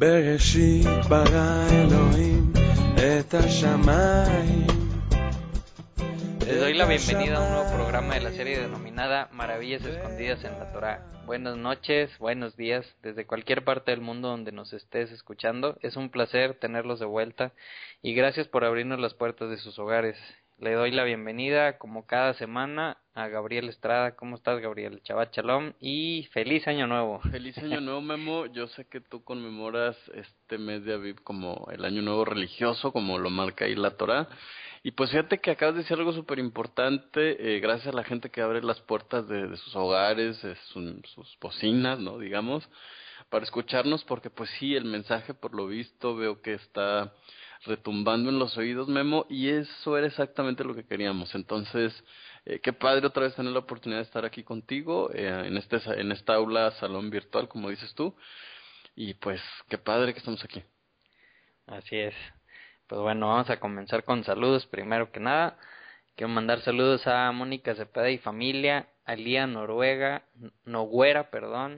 בראשית ברא אלוהים את השמיים. Les doy la bienvenida a un nuevo programa de la serie denominada Maravillas Escondidas en la Torá. Buenas noches, buenos días, desde cualquier parte del mundo donde nos estés escuchando. Es un placer tenerlos de vuelta y gracias por abrirnos las puertas de sus hogares. Le doy la bienvenida, como cada semana, a Gabriel Estrada. ¿Cómo estás, Gabriel? Shabbat Shalom y feliz año nuevo. Feliz año nuevo, Memo. Yo sé que tú conmemoras este mes de Aviv como el año nuevo religioso, como lo marca ahí la Torá. Y pues fíjate que acabas de decir algo súper importante, gracias a la gente que abre las puertas de sus hogares, de sus bocinas, ¿no? Digamos, para escucharnos, porque pues sí, el mensaje por lo visto veo que está retumbando en los oídos, Memo, y eso era exactamente lo que queríamos. Entonces, qué padre otra vez tener la oportunidad de estar aquí contigo, en esta aula, salón virtual, como dices tú, y pues qué padre que estamos aquí. Así es. Pues bueno, vamos a comenzar con saludos. Primero que nada, quiero mandar saludos a Mónica Cepeda y familia, a Lía Noguera,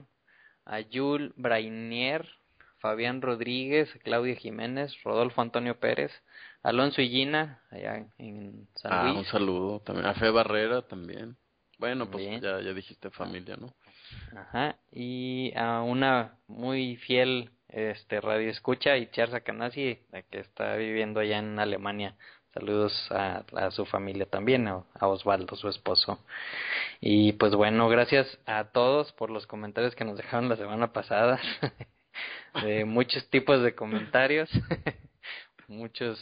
a Yul Brainier, Fabián Rodríguez, Claudia Jiménez, Rodolfo Antonio Pérez, Alonso y Gina, allá en San Luis. Un saludo también, a Fe Barrera también. Bueno, pues Bien. ya dijiste familia, ¿no? Ajá, y a una muy fiel radio escucha, Itziar Sacanasi, la que está viviendo allá en Alemania. Saludos a su familia también, a Osvaldo, su esposo. Y pues bueno, gracias a todos por los comentarios que nos dejaron la semana pasada. De muchos tipos de comentarios. Muchos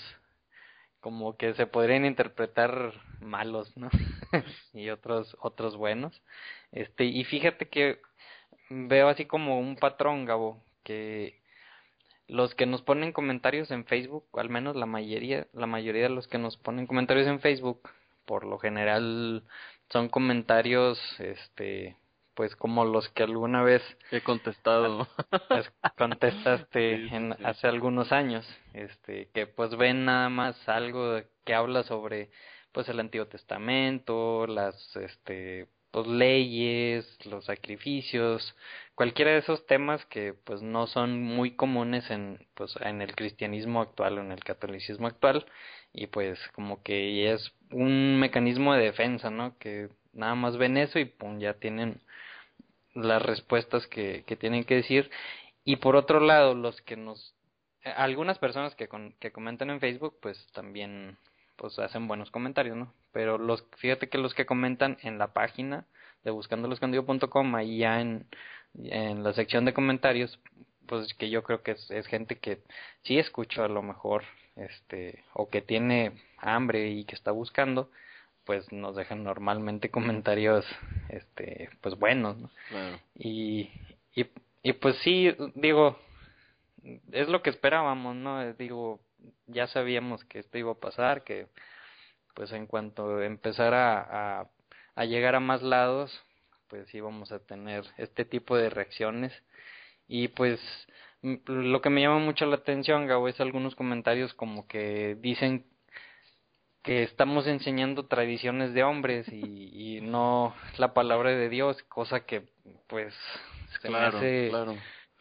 como que se podrían interpretar malos, ¿no? Y otros buenos. Y fíjate que veo así como un patrón, Gabo, que los que nos ponen comentarios en Facebook, al menos la mayoría de los que nos ponen comentarios en Facebook, por lo general son comentarios, pues como los que alguna vez He contestado. contestaste Sí, sí, sí. hace algunos años, que pues ven nada más algo que habla sobre pues el Antiguo Testamento, las pues leyes, los sacrificios, cualquiera de esos temas que pues no son muy comunes en el cristianismo actual o en el catolicismo actual, y pues como que es un mecanismo de defensa, ¿no? Que nada más ven eso y pum, ya tienen las respuestas que tienen que decir. Y por otro lado, algunas personas que comentan en Facebook, pues también pues hacen buenos comentarios, ¿no? Pero fíjate que los que comentan en la página de buscandoloscondido.com, ahí ya en la sección de comentarios, pues que yo creo que es gente que sí escucho a lo mejor, o que tiene hambre y que está buscando, pues nos dejan normalmente comentarios, pues buenos, ¿no? Claro. Y y pues sí, digo, es lo que esperábamos, ¿no? Digo, ya sabíamos que esto iba a pasar, que pues en cuanto empezara a llegar a más lados, pues íbamos a tener este tipo de reacciones. Y pues lo que me llama mucho la atención, Gabo, es algunos comentarios como que dicen que estamos enseñando tradiciones de hombres y no la palabra de Dios, cosa que pues se me Claro, hace, claro.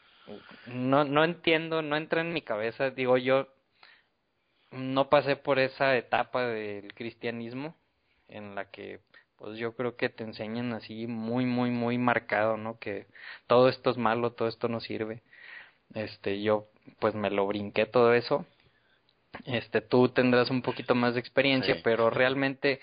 no entiendo, no entra en mi cabeza. Digo, yo no pasé por esa etapa del cristianismo en la que pues yo creo que te enseñan así muy muy muy marcado, ¿no? Que todo esto es malo, todo esto no sirve. Yo pues me lo brinqué todo eso. Tú tendrás un poquito más de experiencia, Sí. pero realmente,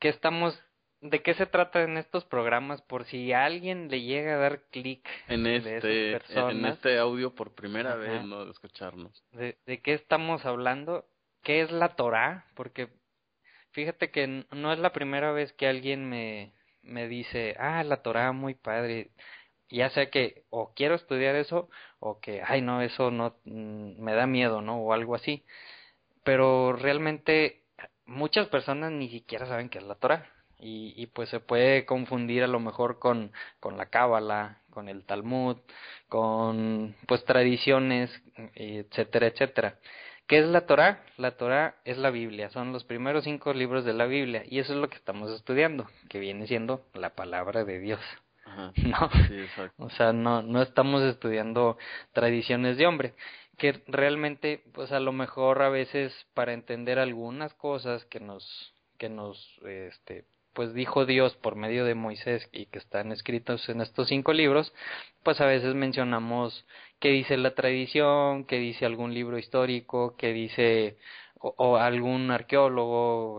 ¿de qué se trata en estos programas? Por si a alguien le llega a dar clic de esas En personas, este audio por primera vez, ajá, ¿no? De escucharnos. ¿de qué estamos hablando? ¿Qué es la Torá? Porque fíjate que no es la primera vez que alguien me dice, la Torá, muy padre. Ya sea que o quiero estudiar eso, o que, ay, no, eso no, me da miedo, ¿no? O algo así. Pero realmente muchas personas ni siquiera saben qué es la Torah, y pues se puede confundir a lo mejor con la Cábala, con el Talmud, con pues tradiciones, etcétera, etcétera. ¿Qué es la Torah? La Torah es la Biblia, son los primeros 5 libros de la Biblia, y eso es lo que estamos estudiando, que viene siendo la palabra de Dios. Ajá. No, Sí, exacto. o sea, no estamos estudiando tradiciones de hombre, que realmente, pues a lo mejor a veces para entender algunas cosas que nos pues dijo Dios por medio de Moisés y que están escritos en estos 5 libros, pues a veces mencionamos qué dice la tradición, qué dice algún libro histórico, qué dice o algún arqueólogo,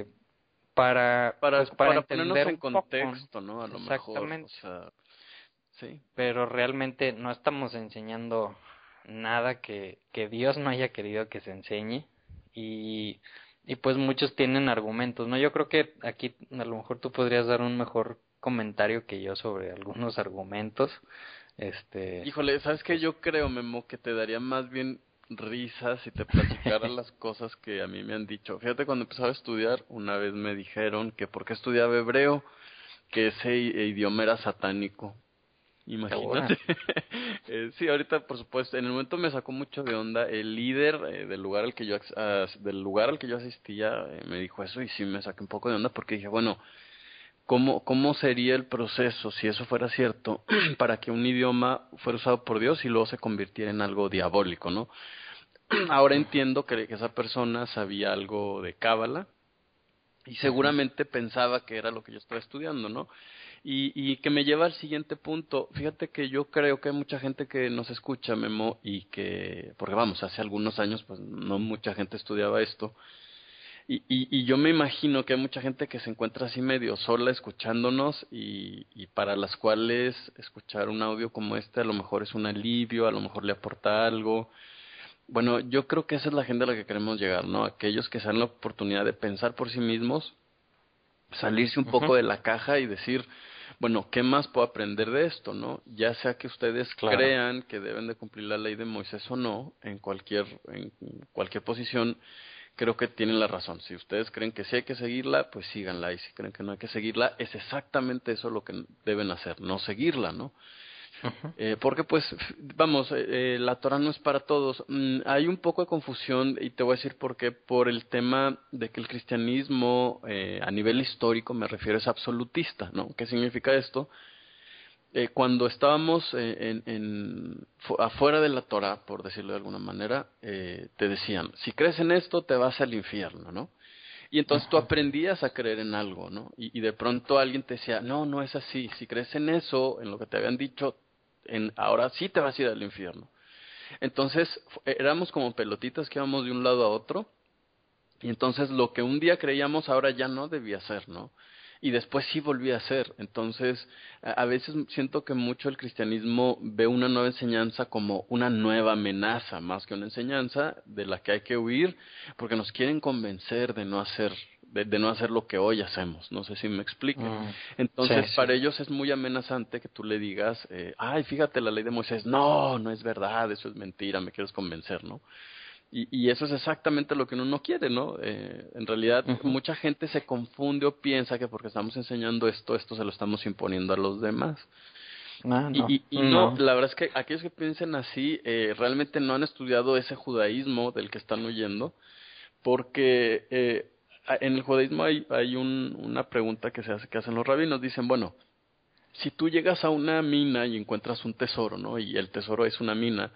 para Para ponernos entender en un poco, ¿no? contexto, ¿no? A lo mejor, o Exactamente. sea, sí. Pero realmente no estamos enseñando nada que Dios no haya querido que se enseñe y, y pues muchos tienen argumentos, ¿no? Yo creo que aquí a lo mejor tú podrías dar un mejor comentario que yo sobre algunos argumentos, Híjole, ¿sabes qué? pues, Yo creo, Memo, que te daría más bien risa si te platicara las cosas que a mí me han dicho. Fíjate, cuando empezaba a estudiar, una vez me dijeron que por qué estudiaba hebreo, que ese idioma era satánico. ahora, Imagínate. Sí, ahorita, por supuesto, en el momento me sacó mucho de onda. El líder del lugar al que yo asistía me dijo eso y sí me saqué un poco de onda porque dije, bueno, ¿cómo sería el proceso si eso fuera cierto para que un idioma fuera usado por Dios y luego se convirtiera en algo diabólico, ¿no? Ahora ujú, entiendo que esa persona sabía algo de cábala y ujú, seguramente pensaba que era lo que yo estaba estudiando, ¿no? Y que me lleva al siguiente punto. Fíjate que yo creo que hay mucha gente que nos escucha, Memo, y que, porque vamos, hace algunos años pues no mucha gente estudiaba esto, y yo me imagino que hay mucha gente que se encuentra así medio sola escuchándonos y para las cuales escuchar un audio como este a lo mejor es un alivio, a lo mejor le aporta algo. Bueno, yo creo que esa es la gente a la que queremos llegar, ¿no? Aquellos que se dan la oportunidad de pensar por sí mismos, salirse un ujú, poco de la caja y decir, bueno, ¿qué más puedo aprender de esto, no? Ya sea que ustedes claro, crean que deben de cumplir la ley de Moisés o no, en cualquier posición, creo que tienen la razón. Si ustedes creen que sí hay que seguirla, pues síganla. Y si creen que no hay que seguirla, es exactamente eso lo que deben hacer, no seguirla, ¿no? ujú, Porque pues, vamos, la Torah no es para todos. Hay un poco de confusión y te voy a decir por qué. Por el tema de que el cristianismo, a nivel histórico, me refiero, es absolutista, ¿no? ¿Qué significa esto? Cuando estábamos afuera de la Torah, por decirlo de alguna manera, te decían, si crees en esto, te vas al infierno, ¿no? Y entonces tú ujú, aprendías a creer en algo, ¿no? Y de pronto alguien te decía, no, no es así. Si crees en eso, en lo que te habían dicho, ahora sí te vas a ir al infierno. Entonces éramos como pelotitas que íbamos de un lado a otro. Y entonces lo que un día creíamos ahora ya no debía ser, ¿no? Y después sí volvía a ser. Entonces, a veces siento que mucho el cristianismo ve una nueva enseñanza como una nueva amenaza, más que una enseñanza de la que hay que huir, porque nos quieren convencer de no hacer lo que hoy hacemos. No sé si me explique. mm, sí, Entonces, sí, para ellos es muy amenazante que tú le digas, ay, fíjate la ley de Moisés. No, no es verdad, eso es mentira, me quieres convencer, ¿no? Y eso es exactamente lo que uno no quiere, ¿no? En realidad, ujú, mucha gente se confunde o piensa que porque estamos enseñando esto se lo estamos imponiendo a los demás. ah, no, Y no, no, la verdad es que aquellos que piensen así realmente no han estudiado ese judaísmo del que están huyendo, porque en el judaísmo hay una pregunta que hacen los rabinos. Dicen, bueno, si tú llegas a una mina y encuentras un tesoro, ¿no? Y el tesoro es una mina,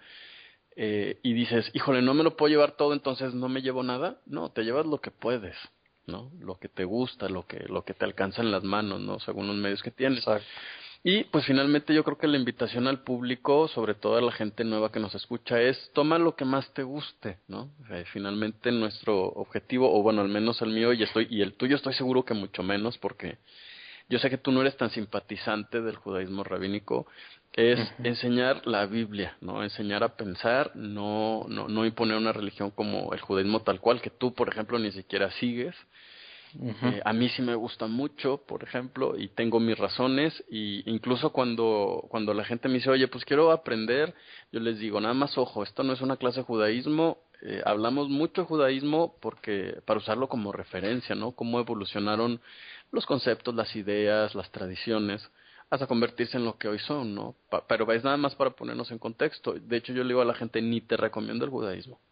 y dices, híjole, no me lo puedo llevar todo, entonces no me llevo nada. No, te llevas lo que puedes, ¿no? Lo que te gusta, lo que te alcanza en las manos, ¿no? Según los medios que tienes. exacto. Y pues finalmente yo creo que la invitación al público, sobre todo a la gente nueva que nos escucha, es toma lo que más te guste, ¿no? Finalmente nuestro objetivo, o bueno, al menos el mío y el tuyo estoy seguro que mucho menos, porque yo sé que tú no eres tan simpatizante del judaísmo rabínico, es Ujú, enseñar la Biblia, ¿no? Enseñar a pensar, no imponer una religión como el judaísmo tal cual, que tú, por ejemplo, ni siquiera sigues. ujú, A mí sí me gusta mucho, por ejemplo, y tengo mis razones, y incluso cuando la gente me dice, oye, pues quiero aprender, yo les digo, nada más ojo, esto no es una clase de judaísmo, hablamos mucho de judaísmo porque para usarlo como referencia, ¿no? Cómo evolucionaron los conceptos, las ideas, las tradiciones, hasta convertirse en lo que hoy son, ¿no? Pero es nada más para ponernos en contexto. De hecho, yo le digo a la gente, ni te recomiendo el judaísmo.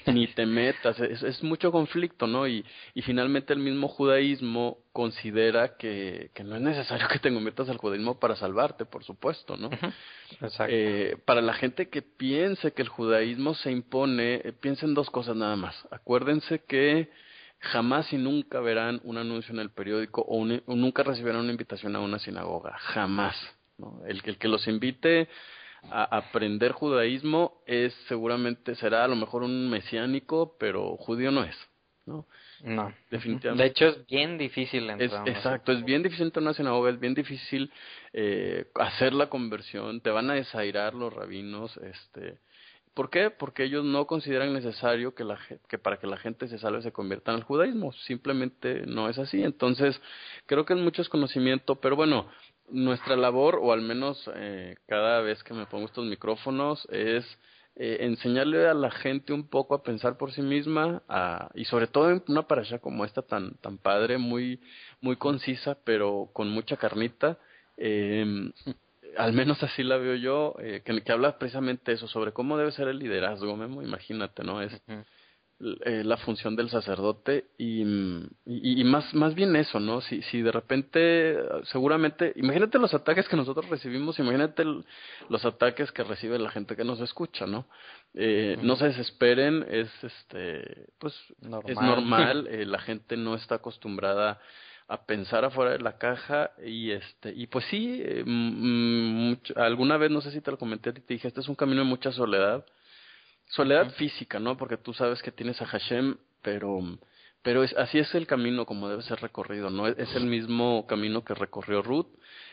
ni te metas, es mucho conflicto, ¿no? Y finalmente el mismo judaísmo considera que no es necesario que te metas al judaísmo para salvarte, por supuesto, ¿no? Ujú. Exacto. Para la gente que piense que el judaísmo se impone, piensen dos cosas nada más. Acuérdense que jamás y nunca verán un anuncio en el periódico o nunca recibirán una invitación a una sinagoga, jamás, ¿no? El que los invite a aprender judaísmo seguramente será a lo mejor un mesiánico, pero judío no es, ¿no? No. Ujú. De hecho, Definitivamente es bien difícil es entrar a una exacto, es sinagoga. bien difícil entrar a una sinagoga, es bien difícil hacer la conversión, te van a desairar los rabinos, ¿por qué? Porque ellos no consideran necesario que para que la gente se salve se convierta en el judaísmo, simplemente no es así. Entonces, creo que es mucho desconocimiento, pero bueno, nuestra labor, o al menos cada vez que me pongo estos micrófonos, es enseñarle a la gente un poco a pensar por sí misma, y sobre todo en una parasha como esta tan padre, muy concisa, pero con mucha carnita. eh, Al menos así la veo yo, que habla precisamente eso, sobre cómo debe ser el liderazgo, Memo, imagínate, ¿no? Es Ujú. la función del sacerdote y más bien eso, ¿no? Si de repente, seguramente, imagínate los ataques que nosotros recibimos, imagínate los ataques que recibe la gente que nos escucha, ¿no? No Ujú. se desesperen, pues, es Normal. normal, la gente no está acostumbrada a pensar afuera de la caja y pues sí, alguna vez, no sé si te lo comenté, te dije, este es un camino de mucha soledad Ujú. física, ¿no? Porque tú sabes que tienes a Hashem, pero así es el camino como debe ser recorrido, ¿no? Es el mismo camino que recorrió Ruth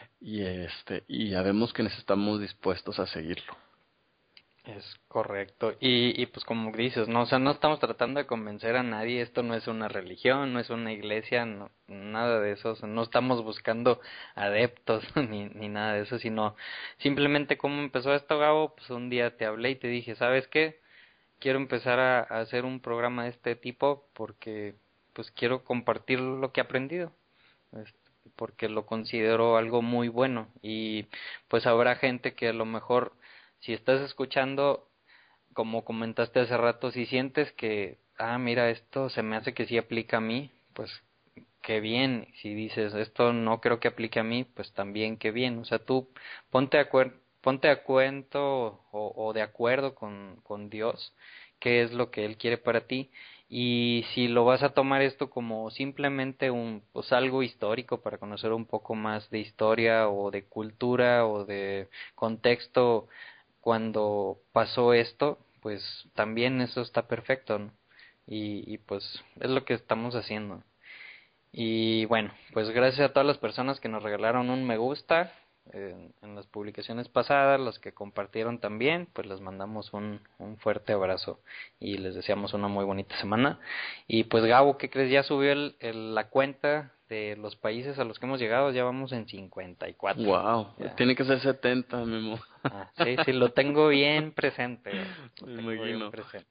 y ya vemos que estamos dispuestos a seguirlo. Es correcto. Y pues como dices, no, o sea, no estamos tratando de convencer a nadie, esto no es una religión, no es una iglesia, no, nada de eso, o sea, no estamos buscando adeptos ni nada de eso, sino simplemente cómo empezó esto, Gabo, pues un día te hablé y te dije, ¿sabes qué? Quiero empezar a hacer un programa de este tipo porque pues quiero compartir lo que he aprendido, este, porque lo considero algo muy bueno y pues habrá gente que a lo mejor si estás escuchando, como comentaste hace rato, si sientes que, mira, esto se me hace que sí aplica a mí, pues qué bien. Si dices, esto no creo que aplique a mí, pues también qué bien. O sea, tú ponte a cuento o de acuerdo con Dios, qué es lo que Él quiere para ti. Y si lo vas a tomar esto como simplemente pues algo histórico para conocer un poco más de historia o de cultura o de contexto cuando pasó esto, pues también eso está perfecto, ¿no? Y pues es lo que estamos haciendo. Y bueno, pues gracias a todas las personas que nos regalaron un me gusta en las publicaciones pasadas, los que compartieron también, pues les mandamos un fuerte abrazo y les deseamos una muy bonita semana. Y pues Gabo, ¿qué crees? Ya subió la cuenta de los países a los que hemos llegado, ya vamos en 54. Wow, Ya. tiene que ser 70, Memo. Sí, sí, lo tengo bien presente, Gabo, lo Me tengo bien imagino. presente.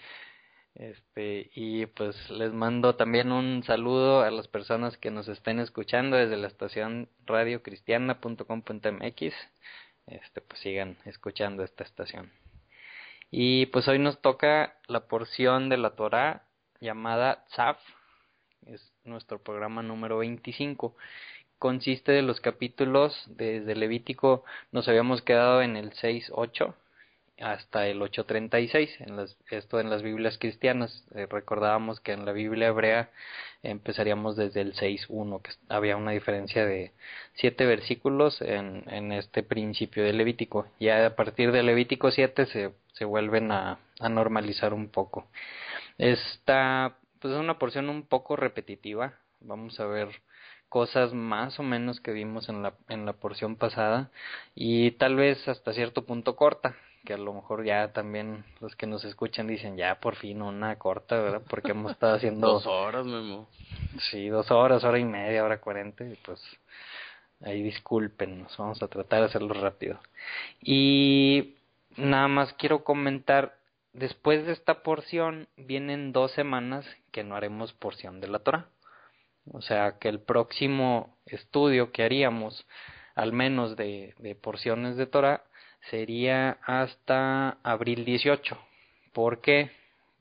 Y pues les mando también un saludo a las personas que nos estén escuchando desde la estación radiocristiana.com.mx. Pues sigan escuchando esta estación. Y pues hoy nos toca la porción de la Torá llamada Tzaf, es nuestro programa número 25. Consiste de los capítulos desde Levítico, nos habíamos quedado en el 6-8 hasta el 8:36 esto en las Biblias cristianas. Recordábamos que en la Biblia hebrea empezaríamos desde el 6:1, que había una diferencia de 7 versículos en este principio de Levítico. Ya a partir de Levítico 7 se vuelven a normalizar un poco. Esta pues es una porción un poco repetitiva. Vamos a ver cosas más o menos que vimos en la porción pasada y tal vez hasta cierto punto corta, que a lo mejor ya también los que nos escuchan dicen ya por fin una corta, ¿verdad? Porque hemos estado Dos haciendo, horas, Memo. sí, 2 horas, hora y media, hora 40, y pues ahí discúlpenos, vamos a tratar de hacerlo rápido. Y nada más quiero comentar, después de esta porción vienen 2 semanas que no haremos porción de la Torah. O sea que el próximo estudio que haríamos, al menos de porciones de Torah, sería hasta abril 18. ¿Por qué?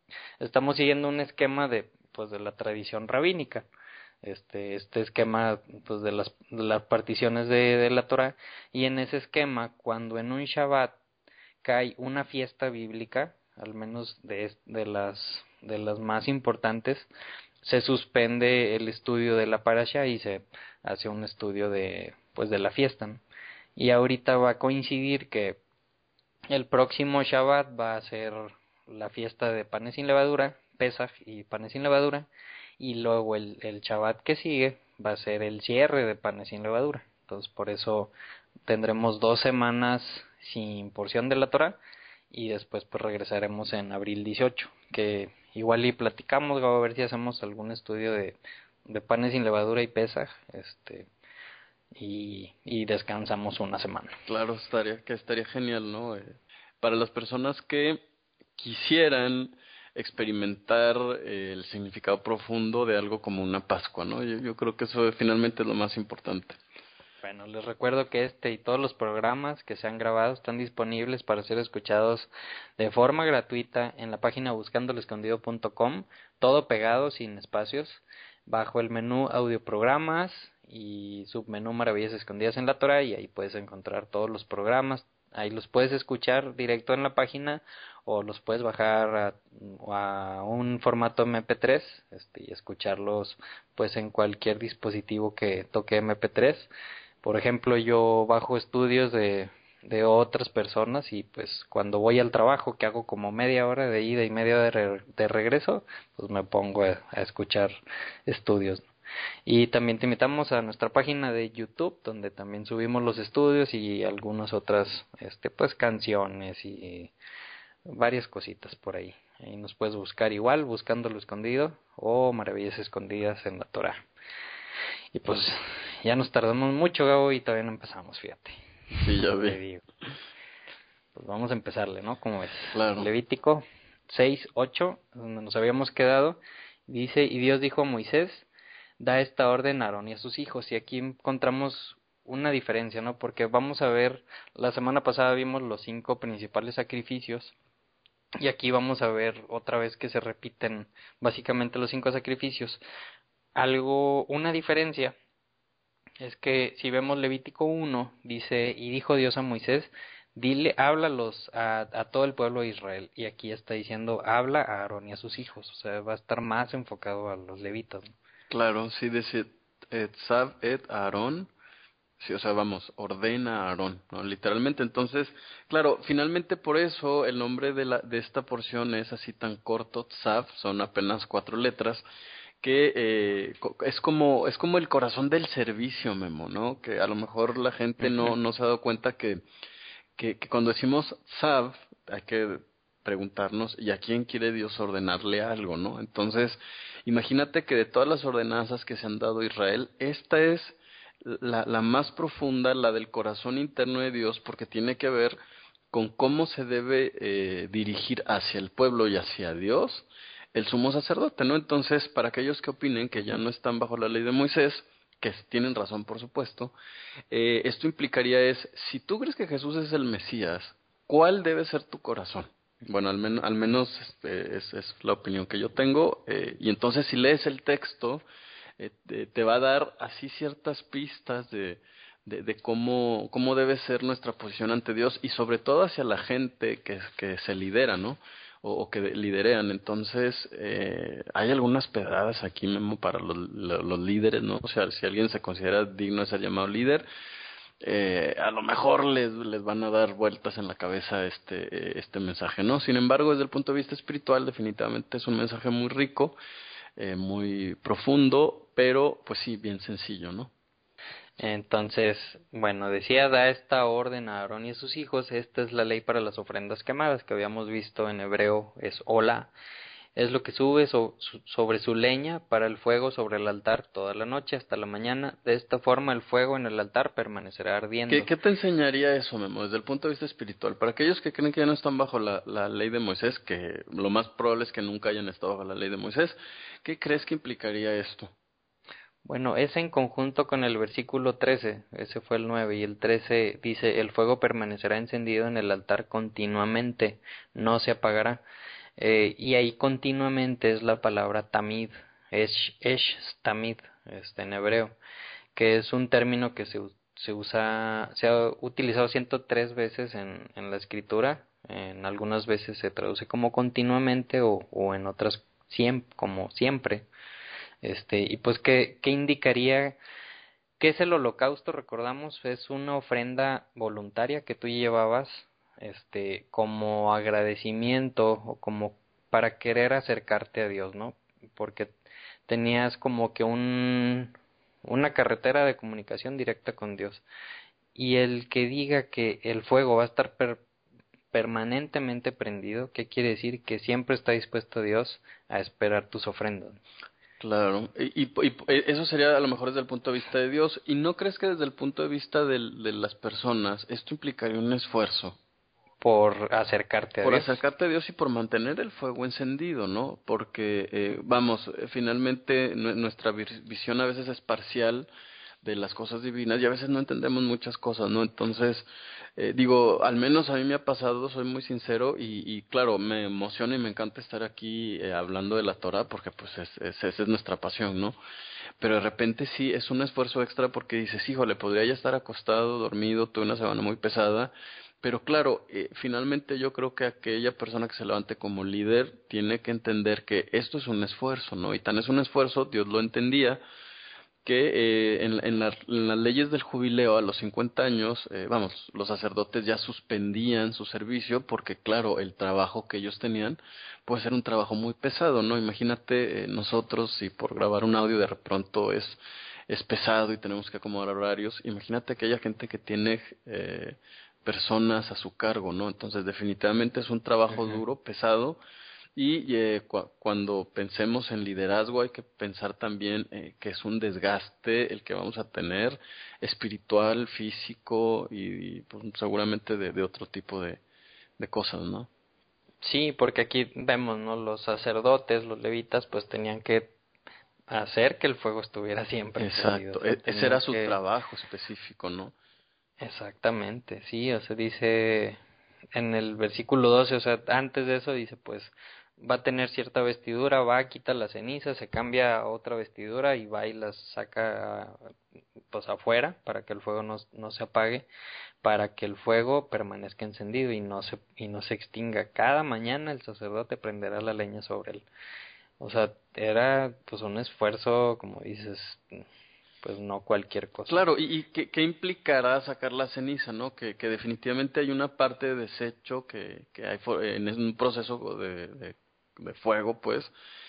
estamos siguiendo un esquema de pues de la tradición rabínica. Este esquema pues de las particiones de la Torah, y en ese esquema, cuando en un Shabbat cae una fiesta bíblica, al menos de las más importantes, se suspende el estudio de la parasha y se hace un estudio de pues de la fiesta, ¿no? Y ahorita va a coincidir que el próximo Shabbat va a ser la fiesta de panes sin levadura, Pesaj y panes sin levadura, y luego el Shabbat que sigue va a ser el cierre de panes sin levadura. Entonces por eso tendremos 2 semanas sin porción de la Torah, y después pues regresaremos en abril 18, que igual y platicamos, a ver si hacemos algún estudio de panes sin levadura y Pesaj, y descansamos una semana. Claro, estaría genial, ¿no? Para las personas que quisieran experimentar el significado profundo de algo como una Pascua, ¿no? Yo creo que eso finalmente es lo más importante. Bueno, les recuerdo que este y todos los programas que se han grabado están disponibles para ser escuchados de forma gratuita en la página buscandoelescondido.com, todo pegado, sin espacios, bajo el menú audioprogramas y submenú Maravillas Escondidas en la Torah, y ahí puedes encontrar todos los programas. Ahí los puedes escuchar directo en la página, o los puedes bajar a un formato MP3, y escucharlos pues en cualquier dispositivo que toque MP3. Por ejemplo, yo bajo estudios de otras personas, y pues cuando voy al trabajo, que hago como media hora de ida y media de regreso, pues me pongo a escuchar estudios, ¿no? Y también te invitamos a nuestra página de YouTube, donde también subimos los estudios y algunas otras pues canciones y varias cositas por ahí. Ahí nos puedes buscar igual, Buscando lo Escondido, o Maravillas Escondidas en la Torah. Y pues ya nos tardamos mucho, Gabo, y todavía no empezamos, fíjate. Sí, ya Te vi. digo. Pues vamos a empezarle, ¿no? ¿Cómo ves? Claro. Levítico 6:8, donde nos habíamos quedado, dice: y Dios dijo a Moisés, da esta orden a Aarón y a sus hijos. Y aquí encontramos una diferencia, ¿no? Porque vamos a ver, la semana pasada vimos los 5 principales sacrificios, y aquí vamos a ver otra vez que se repiten básicamente los 5 sacrificios. Una diferencia es que si vemos Levítico 1, dice: y dijo Dios a Moisés, dile, háblalos a todo el pueblo de Israel. Y aquí está diciendo, habla a Aarón y a sus hijos. O sea, va a estar más enfocado a los levitas, ¿no? Claro, sí, dice Etzav et Aarón. Sí, o sea, vamos, ordena a Aarón, ¿no? Literalmente. Entonces, claro, finalmente por eso el nombre de esta porción es así tan corto, Tzav, son apenas 4 letras, que es como el corazón del servicio, Memo, ¿no? Que a lo mejor la gente Ujú. no se ha dado cuenta que cuando decimos Tzav hay que preguntarnos, ¿y a quién quiere Dios ordenarle algo, no? Entonces, imagínate que de todas las ordenanzas que se han dado a Israel, esta es la más profunda, la del corazón interno de Dios, porque tiene que ver con cómo se debe dirigir hacia el pueblo y hacia Dios el sumo sacerdote, ¿no? Entonces, para aquellos que opinen que ya no están bajo la ley de Moisés, que tienen razón, por supuesto, esto implicaría si tú crees que Jesús es el Mesías, ¿cuál debe ser tu corazón? Bueno, al menos es la opinión que yo tengo, y entonces si lees el texto, te va a dar así ciertas pistas de cómo debe ser nuestra posición ante Dios y sobre todo hacia la gente que se lidera, ¿no? O que liderean. Entonces, hay algunas pedradas aquí, Memo, para los líderes, ¿no? O sea, si alguien se considera digno de ser llamado líder, a lo mejor les van a dar vueltas en la cabeza este mensaje, ¿no? Sin embargo, desde el punto de vista espiritual, definitivamente es un mensaje muy rico, muy profundo, pero pues sí, bien sencillo, ¿no? Entonces, bueno, decía, da esta orden a Aarón y a sus hijos. Esta es la ley para las ofrendas quemadas, que habíamos visto en hebreo es hola. Es lo que sube sobre su leña para el fuego sobre el altar toda la noche hasta la mañana. De esta forma el fuego en el altar permanecerá ¿Qué, ardiendo. qué te enseñaría eso, Memo, desde el punto de vista espiritual? Para aquellos que creen que ya no están bajo la ley de Moisés, que lo más probable es que nunca hayan estado bajo la ley de Moisés, ¿qué crees que implicaría esto? Bueno, es en conjunto con el versículo 13, ese fue el 9, y el 13 dice: el fuego permanecerá encendido en el altar continuamente, no se apagará. Y ahí continuamente es la palabra tamid, tamid, en hebreo, que es un término que se ha utilizado 103 veces en la escritura. En algunas veces se traduce como continuamente o en otras como siempre. Y pues qué indicaría que es el holocausto, recordamos, es una ofrenda voluntaria que tú llevabas, como agradecimiento o como para querer acercarte a Dios, ¿no? Porque tenías como que una carretera de comunicación directa con Dios. Y el que diga que el fuego va a estar permanentemente prendido, ¿qué quiere decir? Que siempre está dispuesto Dios a esperar tus ofrendas. Claro, eso sería a lo mejor desde el punto de vista de Dios. ¿Y no crees que desde el punto de vista de las personas esto implicaría un esfuerzo? Por acercarte a Por Dios. acercarte a Dios y por mantener el fuego encendido, ¿no? Porque, vamos, finalmente nuestra visión a veces es parcial de las cosas divinas y a veces no entendemos muchas cosas, ¿no? Entonces, digo, al menos a mí me ha pasado, soy muy sincero y claro, me emociona y me encanta estar aquí hablando de la Torah porque pues esa es nuestra pasión, ¿no? Pero de repente sí es un esfuerzo extra porque dices, híjole, podría ya estar acostado, dormido, tuve una semana muy pesada, pero claro, finalmente yo creo que aquella persona que se levante como líder tiene que entender que esto es un esfuerzo, ¿no? Y tan es un esfuerzo, Dios lo entendía, que en las leyes del jubileo a los 50 años, vamos, los sacerdotes ya suspendían su servicio porque, claro, el trabajo que ellos tenían, pues era un trabajo muy pesado, ¿no? Imagínate nosotros si por grabar un audio de pronto es pesado y tenemos que acomodar horarios, imagínate aquella gente que tiene personas a su cargo, ¿no? Entonces definitivamente es un trabajo Ujú. duro, pesado, y cuando pensemos en liderazgo hay que pensar también que es un desgaste el que vamos a tener espiritual, físico y, pues, seguramente de otro tipo de cosas, ¿no? Sí, porque aquí vemos, ¿no? Los sacerdotes, los levitas, pues tenían que hacer que el fuego estuviera siempre encendido. O Exacto, sea, ese era tenían su que... trabajo específico, ¿no? Exactamente, sí, o sea, dice en el versículo 12, o sea, antes de eso dice, pues, va a tener cierta vestidura, va a quitar la ceniza, se cambia a otra vestidura y va y las saca, pues, afuera para que el fuego no se apague, para que el fuego permanezca encendido y no se extinga. Cada mañana el sacerdote prenderá la leña sobre él. O sea, era pues un esfuerzo, como dices, pues no cualquier cosa. Claro, y qué implicará sacar la ceniza, ¿no? Que definitivamente hay una parte de desecho que hay en un proceso de fuego, pues,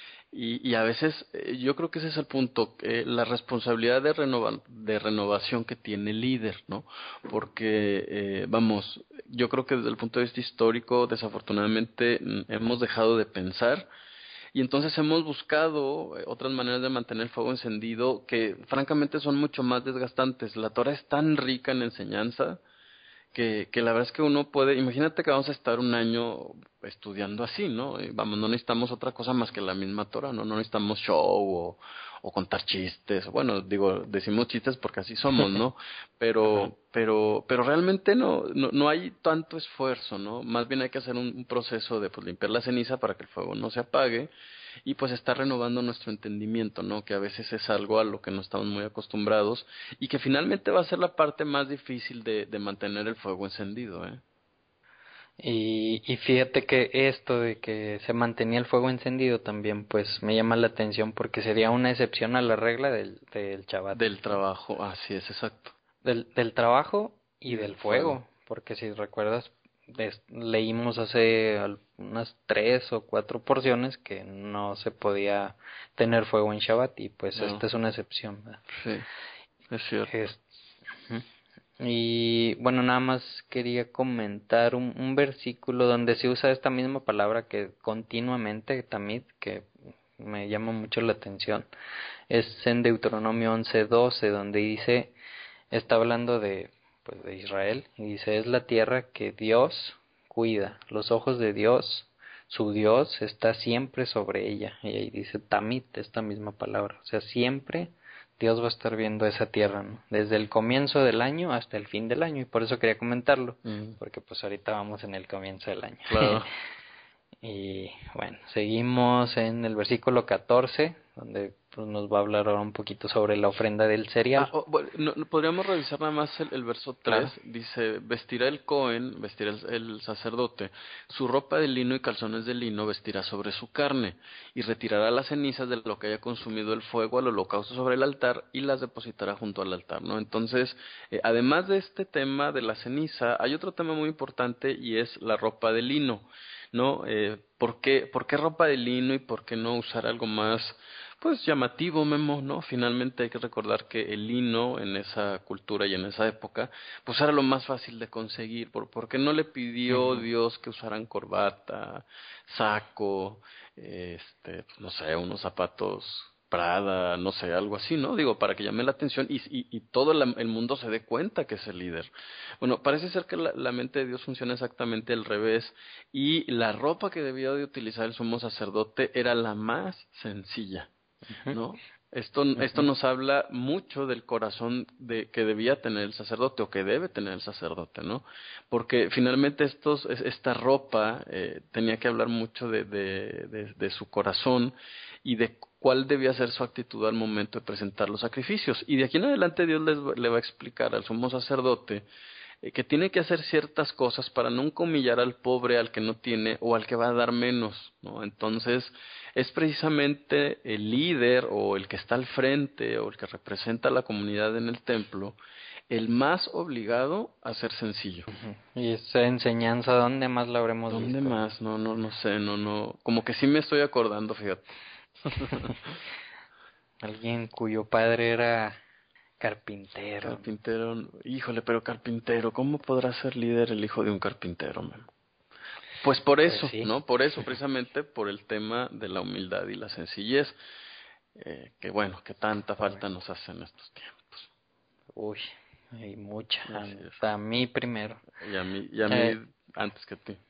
y a veces yo creo que ese es el punto, la responsabilidad de renovación que tiene el líder, ¿no? Porque, vamos, yo creo que desde el punto de vista histórico, desafortunadamente, hemos dejado de pensar y entonces hemos buscado otras maneras de mantener el fuego encendido que francamente son mucho más desgastantes. La Torah es tan rica en enseñanza que la verdad es que uno puede, imagínate que vamos a estar un año estudiando así, ¿no? Y vamos, no necesitamos otra cosa más que la misma Torah, ¿no? No necesitamos show o contar chistes, bueno, digo, decimos chistes porque así somos, ¿no? Ajá. Pero realmente no hay tanto esfuerzo, ¿no? Más bien hay que hacer un proceso de pues limpiar la ceniza para que el fuego no se apague y pues está renovando nuestro entendimiento, ¿no? Que a veces es algo a lo que no estamos muy acostumbrados y que finalmente va a ser la parte más difícil de mantener el fuego encendido, ¿eh? Y fíjate que esto de que se mantenía el fuego encendido también, pues me llama la atención porque sería una excepción a la regla del Shabbat, Del ¿no? trabajo, así es, exacto. Del trabajo y Y del del fuego. fuego, porque si recuerdas, leímos hace unas 3 o 4 porciones que no se podía tener fuego en Shabbat y pues Claro, esta es una excepción, ¿verdad? sí, es cierto. Es- ujú. Y bueno, nada más quería comentar un versículo donde se usa esta misma palabra que continuamente, tamid, que me llama mucho la atención. Es en Deuteronomio 11:12, donde dice, está hablando de, pues, de Israel, y dice, es la tierra que Dios cuida, los ojos de Dios, su Dios está siempre sobre ella. Y ahí dice tamid, esta misma palabra, o sea, siempre Dios va a estar viendo esa tierra, ¿no? Desde el comienzo del año hasta el fin del año, y por eso quería comentarlo, Mm, porque pues ahorita vamos en el comienzo del año. claro. Y bueno, seguimos en el versículo 14, donde pues, nos va a hablar ahora un poquito sobre la ofrenda del cereal. Bueno, podríamos revisar nada más el verso 3. Claro. Dice, vestirá el Cohen, vestirá el sacerdote, su ropa de lino y calzones de lino vestirá sobre su carne, y retirará las cenizas de lo que haya consumido el fuego al holocausto sobre el altar, y las depositará junto al altar, ¿no? Entonces, además de este tema de la ceniza, hay otro tema muy importante, y es la ropa de lino, ¿no? Por qué ropa de lino y por qué no usar algo más, pues llamativo, Memo, ¿no? Finalmente hay que recordar que el lino en esa cultura y en esa época, pues era lo más fácil de conseguir. ¿Por qué no le pidió Ujú. Dios que usaran corbata, saco, no sé, unos zapatos Prada, no sé, algo así, ¿no? Digo, para que llame la atención y todo el mundo se dé cuenta que es el líder. Bueno, parece ser que la mente de Dios funciona exactamente al revés y la ropa que debía de utilizar el sumo sacerdote era la más sencilla, Ujú. ¿no? Esto Ujú. nos habla mucho del corazón que debía tener el sacerdote o que debe tener el sacerdote, ¿no? Porque finalmente esta ropa tenía que hablar mucho de su corazón y de cuál debía ser su actitud al momento de presentar los sacrificios. Y de aquí en adelante Dios le va a explicar al sumo sacerdote que tiene que hacer ciertas cosas para nunca humillar al pobre, al que no tiene o al que va a dar menos, ¿no? Entonces, es precisamente el líder o el que está al frente o el que representa a la comunidad en el templo el más obligado a ser sencillo. Ujú. Y esa enseñanza, ¿dónde más la habremos ¿Dónde visto? más? No sé, como que sí me estoy acordando, fíjate. Alguien cuyo padre era carpintero. Carpintero, híjole, pero carpintero, ¿cómo podrá ser líder el hijo de un carpintero, man? Pues por Pues eso, sí. ¿no? Por eso, precisamente por el tema de la humildad y la sencillez, que bueno, que tanta Pues, falta nos hace en estos tiempos. uy, hay mucha. Así es. Hasta a mí primero. Y a mí Eh, antes que a ti.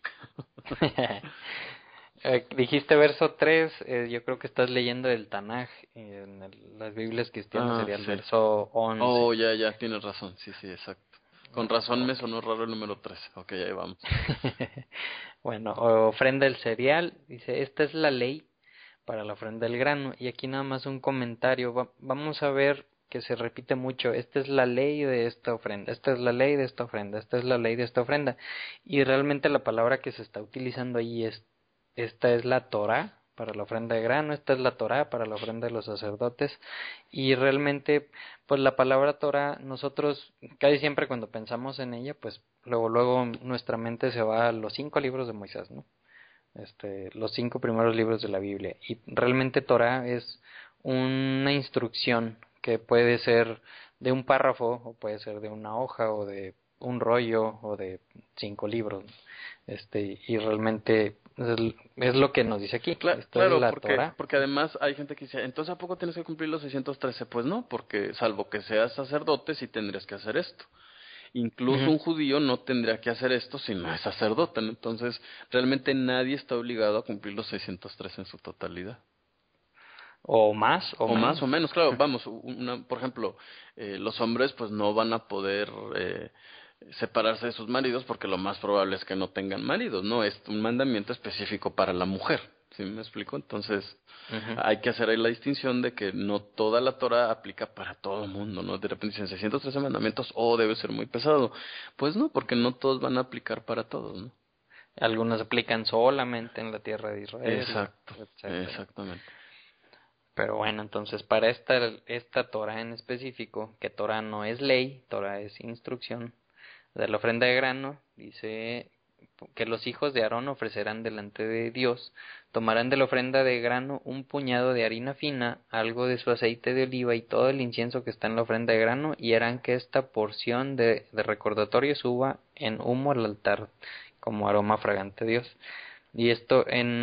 Dijiste verso 3, yo creo que estás leyendo el Tanaj, en las Biblias cristianas Ah, sería el sí. verso 11. Oh, ya, tienes razón. Sí, exacto. Con razón me Ok. sonó raro el número 13. Ok, ahí vamos. Bueno, ofrenda el cereal, dice, esta es la ley para la ofrenda del grano. Y aquí nada más un comentario, vamos a ver que se repite mucho, esta es la ley de esta ofrenda, esta es la ley de esta ofrenda, esta es la ley de esta ofrenda. Y realmente la palabra que se está utilizando ahí es, esta es la Torá para la ofrenda de grano, esta es la Torá para la ofrenda de los sacerdotes. Y realmente, pues la palabra Torá, nosotros casi siempre cuando pensamos en ella, pues luego nuestra mente se va a los 5 libros de Moisés, ¿no? Los 5 primeros libros de la Biblia. Y realmente Torah es una instrucción que puede ser de un párrafo, o puede ser de una hoja, o de un rollo, o de 5 libros. Y realmente es lo que nos dice aquí. Esta es Claro, la porque, Torah. porque además hay gente que dice, entonces ¿a poco tienes que cumplir los 613? Pues no, porque salvo que seas sacerdote, sí tendrías que hacer esto. Incluso Ujú. un judío no tendría que hacer esto si no es sacerdote, ¿no? Entonces, realmente nadie está obligado a cumplir los 613 en su totalidad. O más o O más menos. o menos, claro, vamos, por ejemplo, los hombres pues no van a poder separarse de sus maridos porque lo más probable es que no tengan maridos, ¿no? Es un mandamiento específico para la mujer, ¿sí me explico? Entonces, Ujú. hay que hacer ahí la distinción de que no toda la Torah aplica para todo el mundo, ¿no? De repente dicen 613 mandamientos, debe ser muy pesado. Pues no, porque no todos van a aplicar para todos, ¿no? Algunos aplican solamente en la tierra de Israel, Exacto, etcétera. exactamente. Pero bueno, entonces para esta Torah en específico, que Torah no es ley, Torah es instrucción, de la ofrenda de grano, dice que los hijos de Aarón ofrecerán delante de Dios, tomarán de la ofrenda de grano un puñado de harina fina, algo de su aceite de oliva y todo el incienso que está en la ofrenda de grano, y harán que esta porción de recordatorio suba en humo al altar como aroma fragante a Dios. Y esto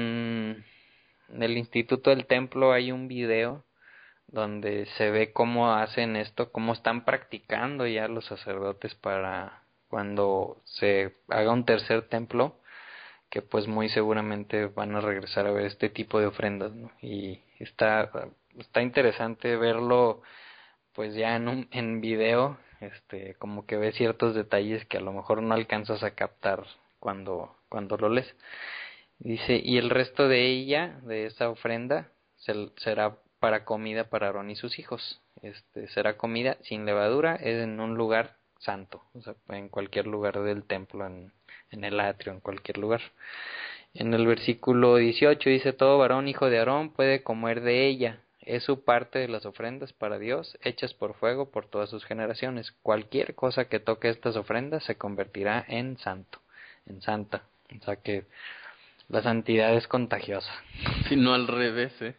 en el Instituto del Templo hay un video donde se ve cómo hacen esto, cómo están practicando ya los sacerdotes para cuando se haga un tercer templo, que pues muy seguramente van a regresar a ver este tipo de ofrendas, ¿no? Y está interesante verlo pues ya en video, como que ves ciertos detalles que a lo mejor no alcanzas a captar cuando lo lees. Dice, y el resto de ella, de esa ofrenda, será para comida para Aarón y sus hijos. Será comida sin levadura, es en un lugar santo, o sea, en cualquier lugar del templo, en el atrio, en cualquier lugar. En el versículo 18 dice, todo varón hijo de Aarón puede comer de ella. Es su parte de las ofrendas para Dios, hechas por fuego por todas sus generaciones. Cualquier cosa que toque estas ofrendas se convertirá en santo, en santa. O sea que la santidad es contagiosa. Si no al revés, ¿eh?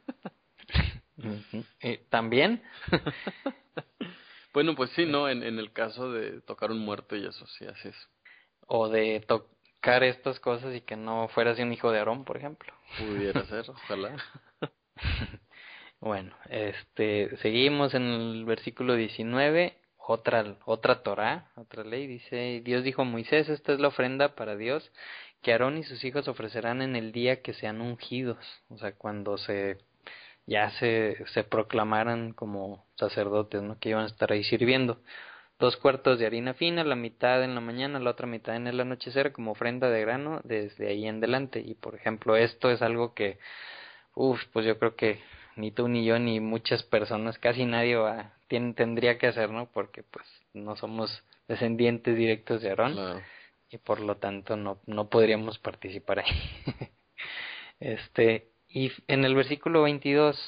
También. Bueno, pues sí, ¿no? En el caso de tocar un muerto y eso, sí, así es. O de tocar estas cosas y que no fueras un hijo de Aarón, por ejemplo. Pudiera ser, ojalá. Bueno, seguimos en el versículo 19, otra Torá, otra ley, dice, Dios dijo a Moisés, esta es la ofrenda para Dios que Aarón y sus hijos ofrecerán en el día que sean ungidos, o sea, cuando se proclamaran como sacerdotes, ¿no? Que iban a estar ahí sirviendo. 2 cuartos de harina fina, la mitad en la mañana, la otra mitad en el anochecer, como ofrenda de grano, desde ahí en adelante. Y por ejemplo, esto es algo que, pues yo creo que ni tú ni yo ni muchas personas, casi nadie tendría que hacer, ¿no? Porque pues no somos descendientes directos de Aarón Claro. y por lo tanto no podríamos participar ahí. Y en el versículo 22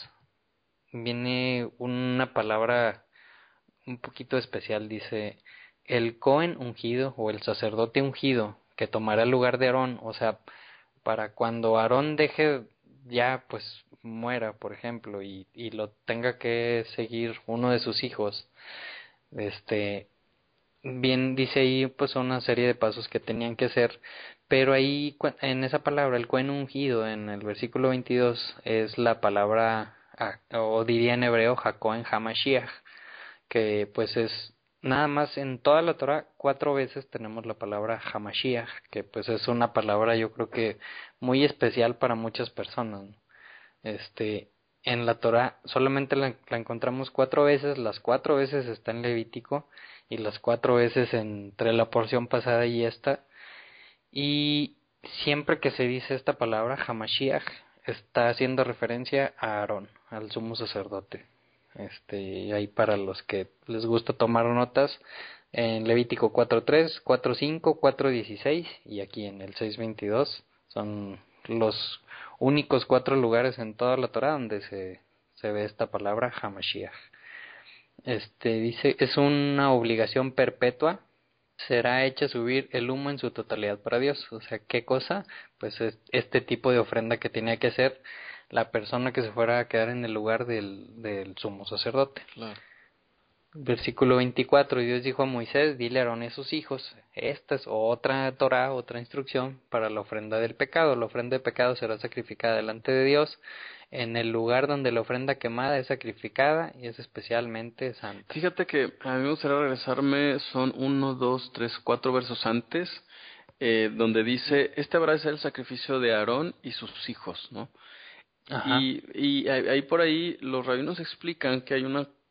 viene una palabra un poquito especial, dice, el Cohen ungido o el sacerdote ungido que tomará el lugar de Aarón, o sea, para cuando Aarón deje ya pues muera, por ejemplo, y lo tenga que seguir uno de sus hijos, este bien dice ahí pues una serie de pasos que tenían que hacer, pero ahí en esa palabra el Cohen ungido en el versículo 22 es la palabra o diría en hebreo Hakohen Hamashiach, que pues es nada más en toda la Torah 4 veces tenemos la palabra Hamashiach, que pues es una palabra yo creo que muy especial para muchas personas, ¿no? En la Torah solamente la encontramos 4 veces, las 4 veces está en Levítico y las 4 veces entre la porción pasada y esta, y siempre que se dice esta palabra Hamashiach está haciendo referencia a Aarón, al sumo sacerdote. Y ahí para los que les gusta tomar notas, en Levítico 4:3, 4:5, 4:16 y aquí en el 6:22 son los únicos 4 lugares en toda la Torah donde se ve esta palabra Hamashiach. Dice, es una obligación perpetua, será hecha subir el humo en su totalidad para Dios. O sea, ¿qué cosa? Pues es este tipo de ofrenda que tenía que hacer la persona que se fuera a quedar en el lugar del sumo sacerdote. Claro. Versículo 24, y Dios dijo a Moisés, dile a Aarón y a sus hijos, esta es otra Torah, otra instrucción para la ofrenda del pecado. La ofrenda de pecado será sacrificada delante de Dios en el lugar donde la ofrenda quemada es sacrificada y es especialmente santa. Fíjate que a mí me gustaría regresarme, son 1, 2, 3, 4 versos antes, donde dice, este habrá de ser el sacrificio de Aarón y sus hijos, ¿no? Ajá. Y ahí por ahí los rabinos explican que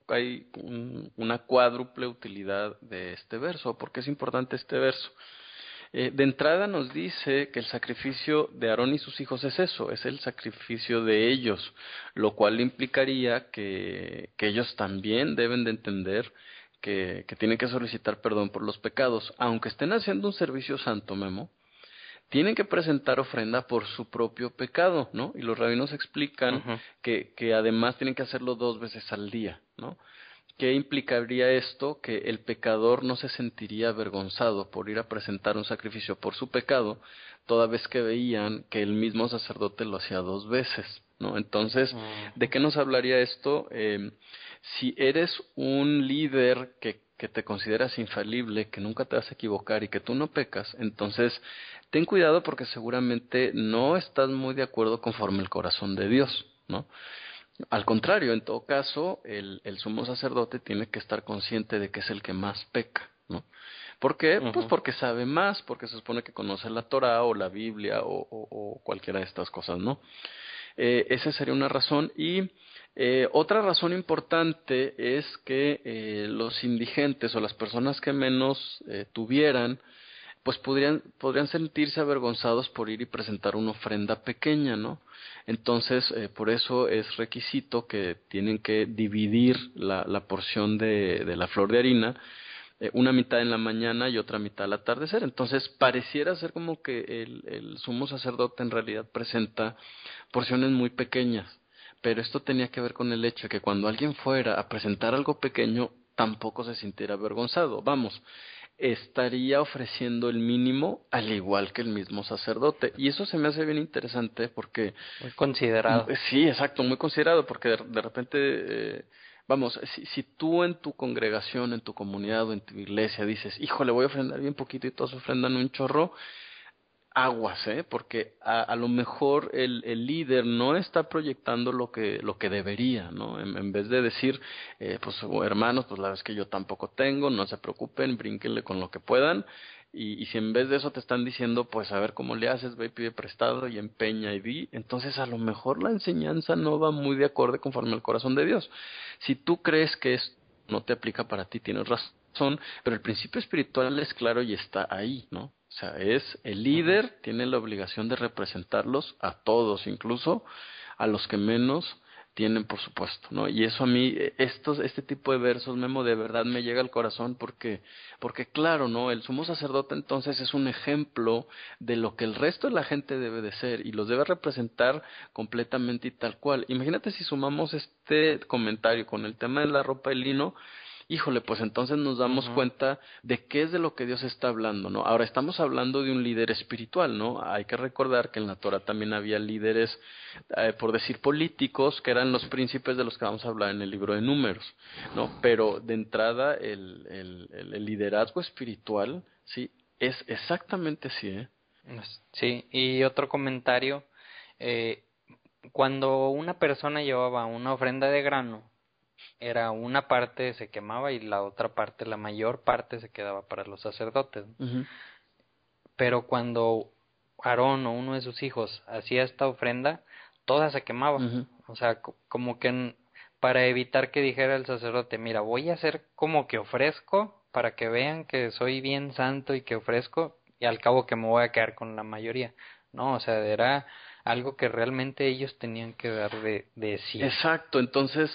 una cuádruple utilidad de este verso. ¿Por qué es importante este verso? De entrada nos dice que el sacrificio de Aarón y sus hijos es eso, es el sacrificio de ellos, lo cual implicaría que ellos también deben de entender que tienen que solicitar perdón por los pecados, aunque estén haciendo un servicio santo, Memo, tienen que presentar ofrenda por su propio pecado, ¿no? Y los rabinos explican Ujú. que además tienen que hacerlo 2 veces al día, ¿no? ¿Qué implicaría esto? Que el pecador no se sentiría avergonzado por ir a presentar un sacrificio por su pecado, toda vez que veían que el mismo sacerdote lo hacía 2 veces, ¿no? Entonces, ¿de Ujú. qué nos hablaría esto? Si eres un líder que te consideras infalible, que nunca te vas a equivocar y que tú no pecas, entonces ten cuidado porque seguramente no estás muy de acuerdo conforme el corazón de Dios, ¿no? Al contrario, en todo caso, el sumo sacerdote tiene que estar consciente de que es el que más peca, ¿no? ¿Por qué? Pues Ujú. porque sabe más, porque se supone que conoce la Torah o la Biblia o cualquiera de estas cosas, ¿no? Esa sería una razón. Y otra razón importante es que los indigentes o las personas que menos tuvieran, pues podrían sentirse avergonzados por ir y presentar una ofrenda pequeña, ¿no? Entonces, por eso es requisito que tienen que dividir la porción de la flor de harina, una mitad en la mañana y otra mitad al atardecer. Entonces, pareciera ser como que el sumo sacerdote en realidad presenta porciones muy pequeñas, pero esto tenía que ver con el hecho de que cuando alguien fuera a presentar algo pequeño, tampoco se sintiera avergonzado. Vamos, estaría ofreciendo el mínimo al igual que el mismo sacerdote. Y eso se me hace bien interesante porque, Muy considerado. sí, exacto, muy considerado, porque de repente, vamos, si tú en tu congregación, en tu comunidad o en tu iglesia dices, híjole, voy a ofrendar bien poquito y todos ofrendan un chorro, aguas, porque a lo mejor el líder no está proyectando lo que debería, ¿no? En vez de decir, pues hermanos, pues la verdad es que yo tampoco tengo, no se preocupen, brínquenle con lo que puedan, y si en vez de eso te están diciendo, pues a ver cómo le haces, ve y pide prestado y empeña y di, entonces a lo mejor la enseñanza no va muy de acorde conforme al corazón de Dios. Si tú crees que esto no te aplica para ti, tienes razón, pero el principio espiritual es claro y está ahí, ¿no? O sea, es el Ujú. líder tiene la obligación de representarlos a todos, incluso a los que menos tienen, por supuesto, ¿no? Y eso a mí, este tipo de versos, Memo, de verdad me llega al corazón porque claro, ¿no? El sumo sacerdote entonces es un ejemplo de lo que el resto de la gente debe de ser y los debe representar completamente y tal cual. Imagínate si sumamos este comentario con el tema de la ropa de lino. Híjole, pues entonces nos damos Ujú. cuenta de qué es de lo que Dios está hablando, ¿no? Ahora estamos hablando de un líder espiritual, ¿no? Hay que recordar que en la Torah también había líderes, por decir políticos, que eran los príncipes de los que vamos a hablar en el libro de Números, ¿no? Pero de entrada el liderazgo espiritual, sí, es exactamente así, ¿eh? Sí, y otro comentario, eh, cuando una persona llevaba una ofrenda de grano, era una parte se quemaba y la otra parte, la mayor parte se quedaba para los sacerdotes. Ujú, Pero cuando Aarón o uno de sus hijos hacía esta ofrenda, toda se quemaba. ujú. O sea, como que para evitar que dijera el sacerdote, mira, voy a hacer como que ofrezco para que vean que soy bien santo y que ofrezco y al cabo que me voy a quedar con la mayoría. No, o sea, era algo que realmente ellos tenían que dar de sí. Exacto, entonces,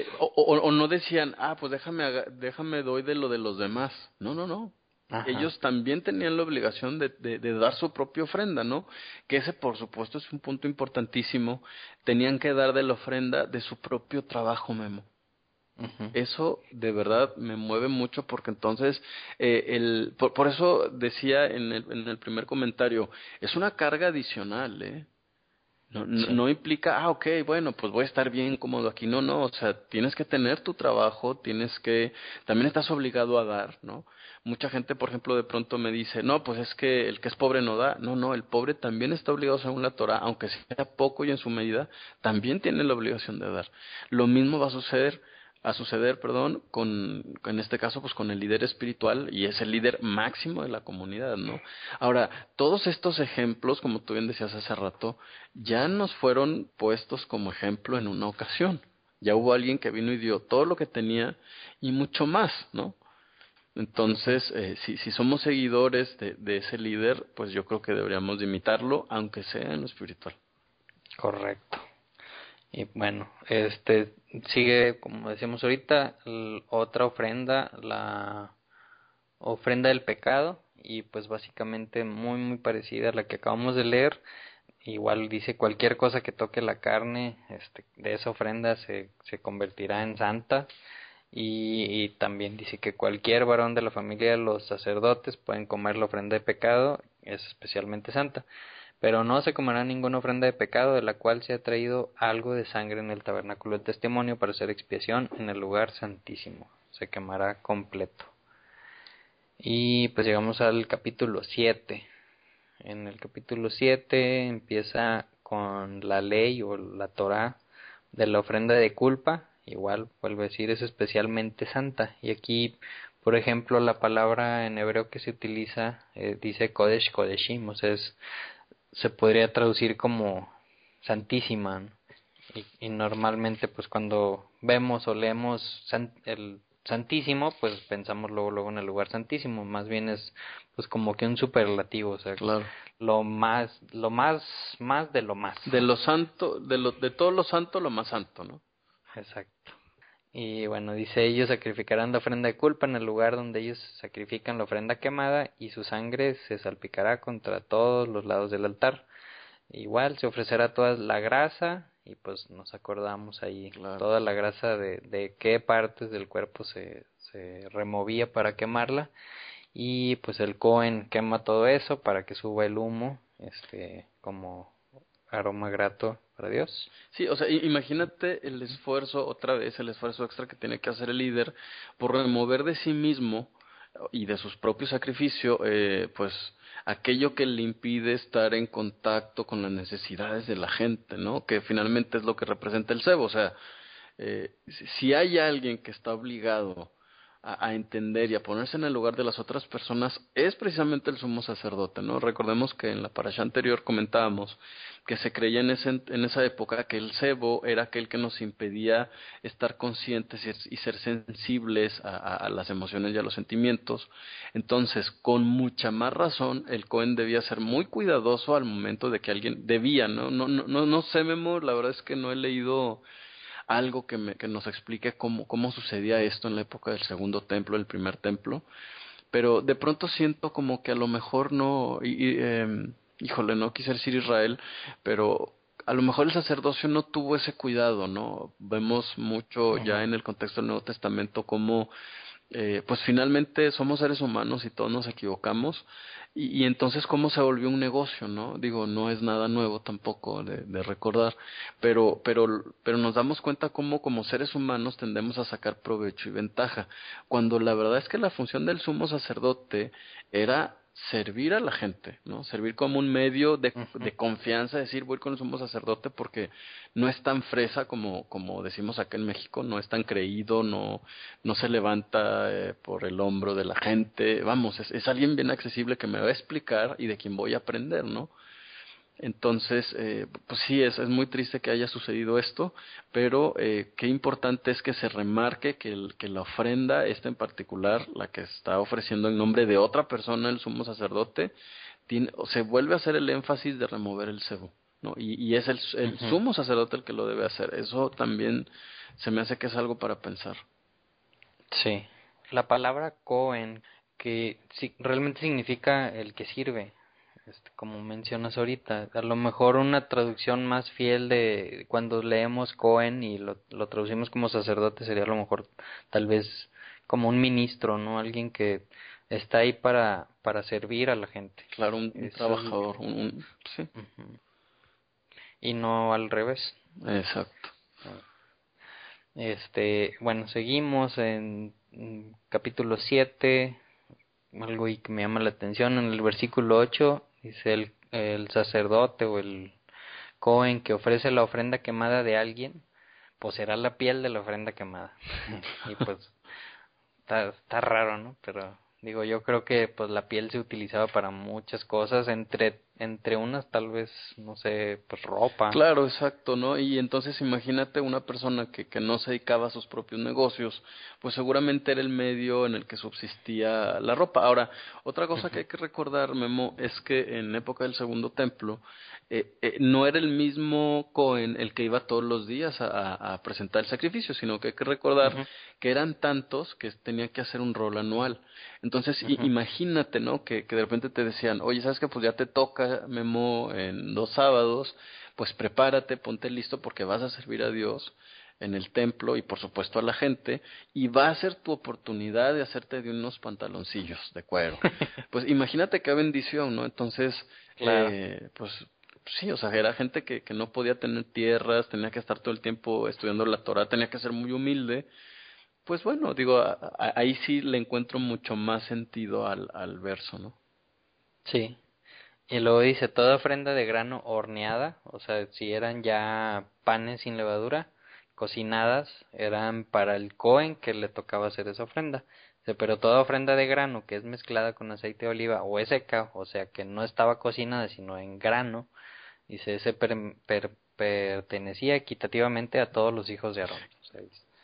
o no decían, pues déjame doy de lo de los demás. No, no, no. Ajá. Ellos también tenían la obligación de dar su propia ofrenda, ¿no? Que ese, por supuesto, es un punto importantísimo. Tenían que dar de la ofrenda de su propio trabajo, Memo. Ujú. Eso de verdad me mueve mucho porque entonces, por eso decía en el primer comentario, es una carga adicional, ¿eh? No Sí. implica, ok, bueno, pues voy a estar bien cómodo aquí. No, no, o sea, tienes que tener tu trabajo, también estás obligado a dar, ¿no? Mucha gente, por ejemplo, de pronto me dice, no, pues es que el que es pobre no da. No, no, el pobre también está obligado según la Torah, aunque sea poco y en su medida, también tiene la obligación de dar. Lo mismo va a suceder, perdón, en este caso, pues con el líder espiritual y es el líder máximo de la comunidad, ¿no? Ahora, todos estos ejemplos, como tú bien decías hace rato, ya nos fueron puestos como ejemplo en una ocasión. Ya hubo alguien que vino y dio todo lo que tenía y mucho más, ¿no? Ujú. Entonces, si somos seguidores de ese líder, pues yo creo que deberíamos de imitarlo, aunque sea en lo espiritual. Correcto. Y bueno, sigue, como decíamos ahorita, otra ofrenda, la ofrenda del pecado, y pues básicamente muy muy parecida a la que acabamos de leer. Igual dice cualquier cosa que toque la carne, de esa ofrenda se convertirá en santa. Y también dice que cualquier varón de la familia de los sacerdotes pueden comer la ofrenda de pecado, es especialmente santa. Pero no se comerá ninguna ofrenda de pecado de la cual se ha traído algo de sangre en el tabernáculo del testimonio para hacer expiación en el lugar santísimo. Se quemará completo. Y pues llegamos al capítulo 7. En el capítulo 7 empieza con la ley o la Torá de la ofrenda de culpa. Igual, vuelvo a decir, es especialmente santa. Y aquí, por ejemplo, la palabra en hebreo que se utiliza dice Kodesh Kodeshim, o sea, se podría traducir como santísima, ¿no? Y normalmente pues cuando vemos o leemos santísimo, pues pensamos luego en el lugar santísimo, más bien es pues como que un superlativo, o sea, Claro. más de lo más. De lo santo, de todo lo santo, lo más santo, ¿no? Exacto. Y bueno, dice, ellos sacrificarán la ofrenda de culpa en el lugar donde ellos sacrifican la ofrenda quemada y su sangre se salpicará contra todos los lados del altar. Igual se ofrecerá toda la grasa y pues nos acordamos ahí Claro. toda la grasa de qué partes del cuerpo se removía para quemarla y pues el Cohen quema todo eso para que suba el humo como aroma grato para Dios. Sí, o sea, imagínate el esfuerzo, otra vez, el esfuerzo extra que tiene que hacer el líder por remover de sí mismo y de sus propios sacrificios, pues aquello que le impide estar en contacto con las necesidades de la gente, ¿no? Que finalmente es lo que representa el cebo. O sea, si hay alguien que está obligado a entender y a ponerse en el lugar de las otras personas, es precisamente el sumo sacerdote, ¿no? Recordemos que en la parasha anterior comentábamos que se creía en esa época que el cebo era aquel que nos impedía estar conscientes y ser sensibles a las emociones y a los sentimientos. Entonces, con mucha más razón, el Cohen debía ser muy cuidadoso al momento de que alguien debía, ¿no? No sé, Memo, la verdad es que no he leído algo que nos explique cómo sucedía esto en la época del segundo templo, el primer templo, pero de pronto siento como que a lo mejor no, híjole, no quise decir Israel, pero a lo mejor el sacerdocio no tuvo ese cuidado, ¿no? Vemos mucho Ujú. ya en el contexto del Nuevo Testamento cómo pues finalmente somos seres humanos y todos nos equivocamos y entonces cómo se volvió un negocio, ¿no? Digo, no es nada nuevo tampoco de recordar, pero nos damos cuenta cómo como seres humanos tendemos a sacar provecho y ventaja, cuando la verdad es que la función del sumo sacerdote era servir a la gente, ¿no? Servir como un medio Ujú. de confianza, decir voy con el sumo sacerdote porque no es tan fresa como decimos acá en México, no es tan creído, no se levanta por el hombro de la gente, vamos, es alguien bien accesible que me va a explicar y de quien voy a aprender, ¿no? Entonces, pues sí, es muy triste que haya sucedido esto, pero qué importante es que se remarque que la ofrenda, esta en particular, la que está ofreciendo en nombre de otra persona, el sumo sacerdote, se vuelve a hacer el énfasis de remover el cebo, ¿no? Y es el Ujú. sumo sacerdote el que lo debe hacer. Eso también se me hace que es algo para pensar. Sí. La palabra Cohen, que realmente significa el que sirve, como mencionas ahorita, a lo mejor una traducción más fiel de cuando leemos Cohen y lo traducimos como sacerdote sería a lo mejor tal vez como un ministro, ¿no? Alguien que está ahí para servir a la gente. Claro, un Eso es, trabajador, sí, ujú. Y no al revés. exacto. Bueno, seguimos en capítulo 7, algo y que me llama la atención en el versículo 8 dice el sacerdote o el Cohen que ofrece la ofrenda quemada de alguien, pues será la piel de la ofrenda quemada. Y pues está raro, ¿no? Pero digo, yo creo que pues la piel se utilizaba para muchas cosas, entre unas tal vez, no sé, pues ropa. Claro, exacto, ¿no? Y entonces imagínate una persona que no se dedicaba a sus propios negocios, pues seguramente era el medio en el que subsistía la ropa. Ahora, otra cosa que Ujú, hay que recordar, Memo, es que en época del Segundo Templo, no era el mismo Cohen el que iba todos los días a presentar el sacrificio, sino que hay que recordar ujú, que eran tantos que tenían que hacer un rol anual. Entonces, ujú. imagínate, ¿no? Que de repente te decían, oye, ¿sabes qué? Pues ya te toca, Memo, en 2 sábados, pues prepárate, ponte listo porque vas a servir a Dios en el templo y por supuesto a la gente y va a ser tu oportunidad de hacerte de unos pantaloncillos de cuero. Pues imagínate qué bendición, ¿no? Entonces, Claro. pues sí, o sea, era gente que no podía tener tierras, tenía que estar todo el tiempo estudiando la Torah, tenía que ser muy humilde. Pues bueno, digo, ahí sí le encuentro mucho más sentido al verso, ¿no? Sí. Y luego dice, toda ofrenda de grano horneada, o sea, si eran ya panes sin levadura, cocinadas, eran para el Cohen que le tocaba hacer esa ofrenda. Dice, pero toda ofrenda de grano que es mezclada con aceite de oliva o es seca, o sea, que no estaba cocinada sino en grano, dice, pertenecía equitativamente a todos los hijos de Aarón. O sea,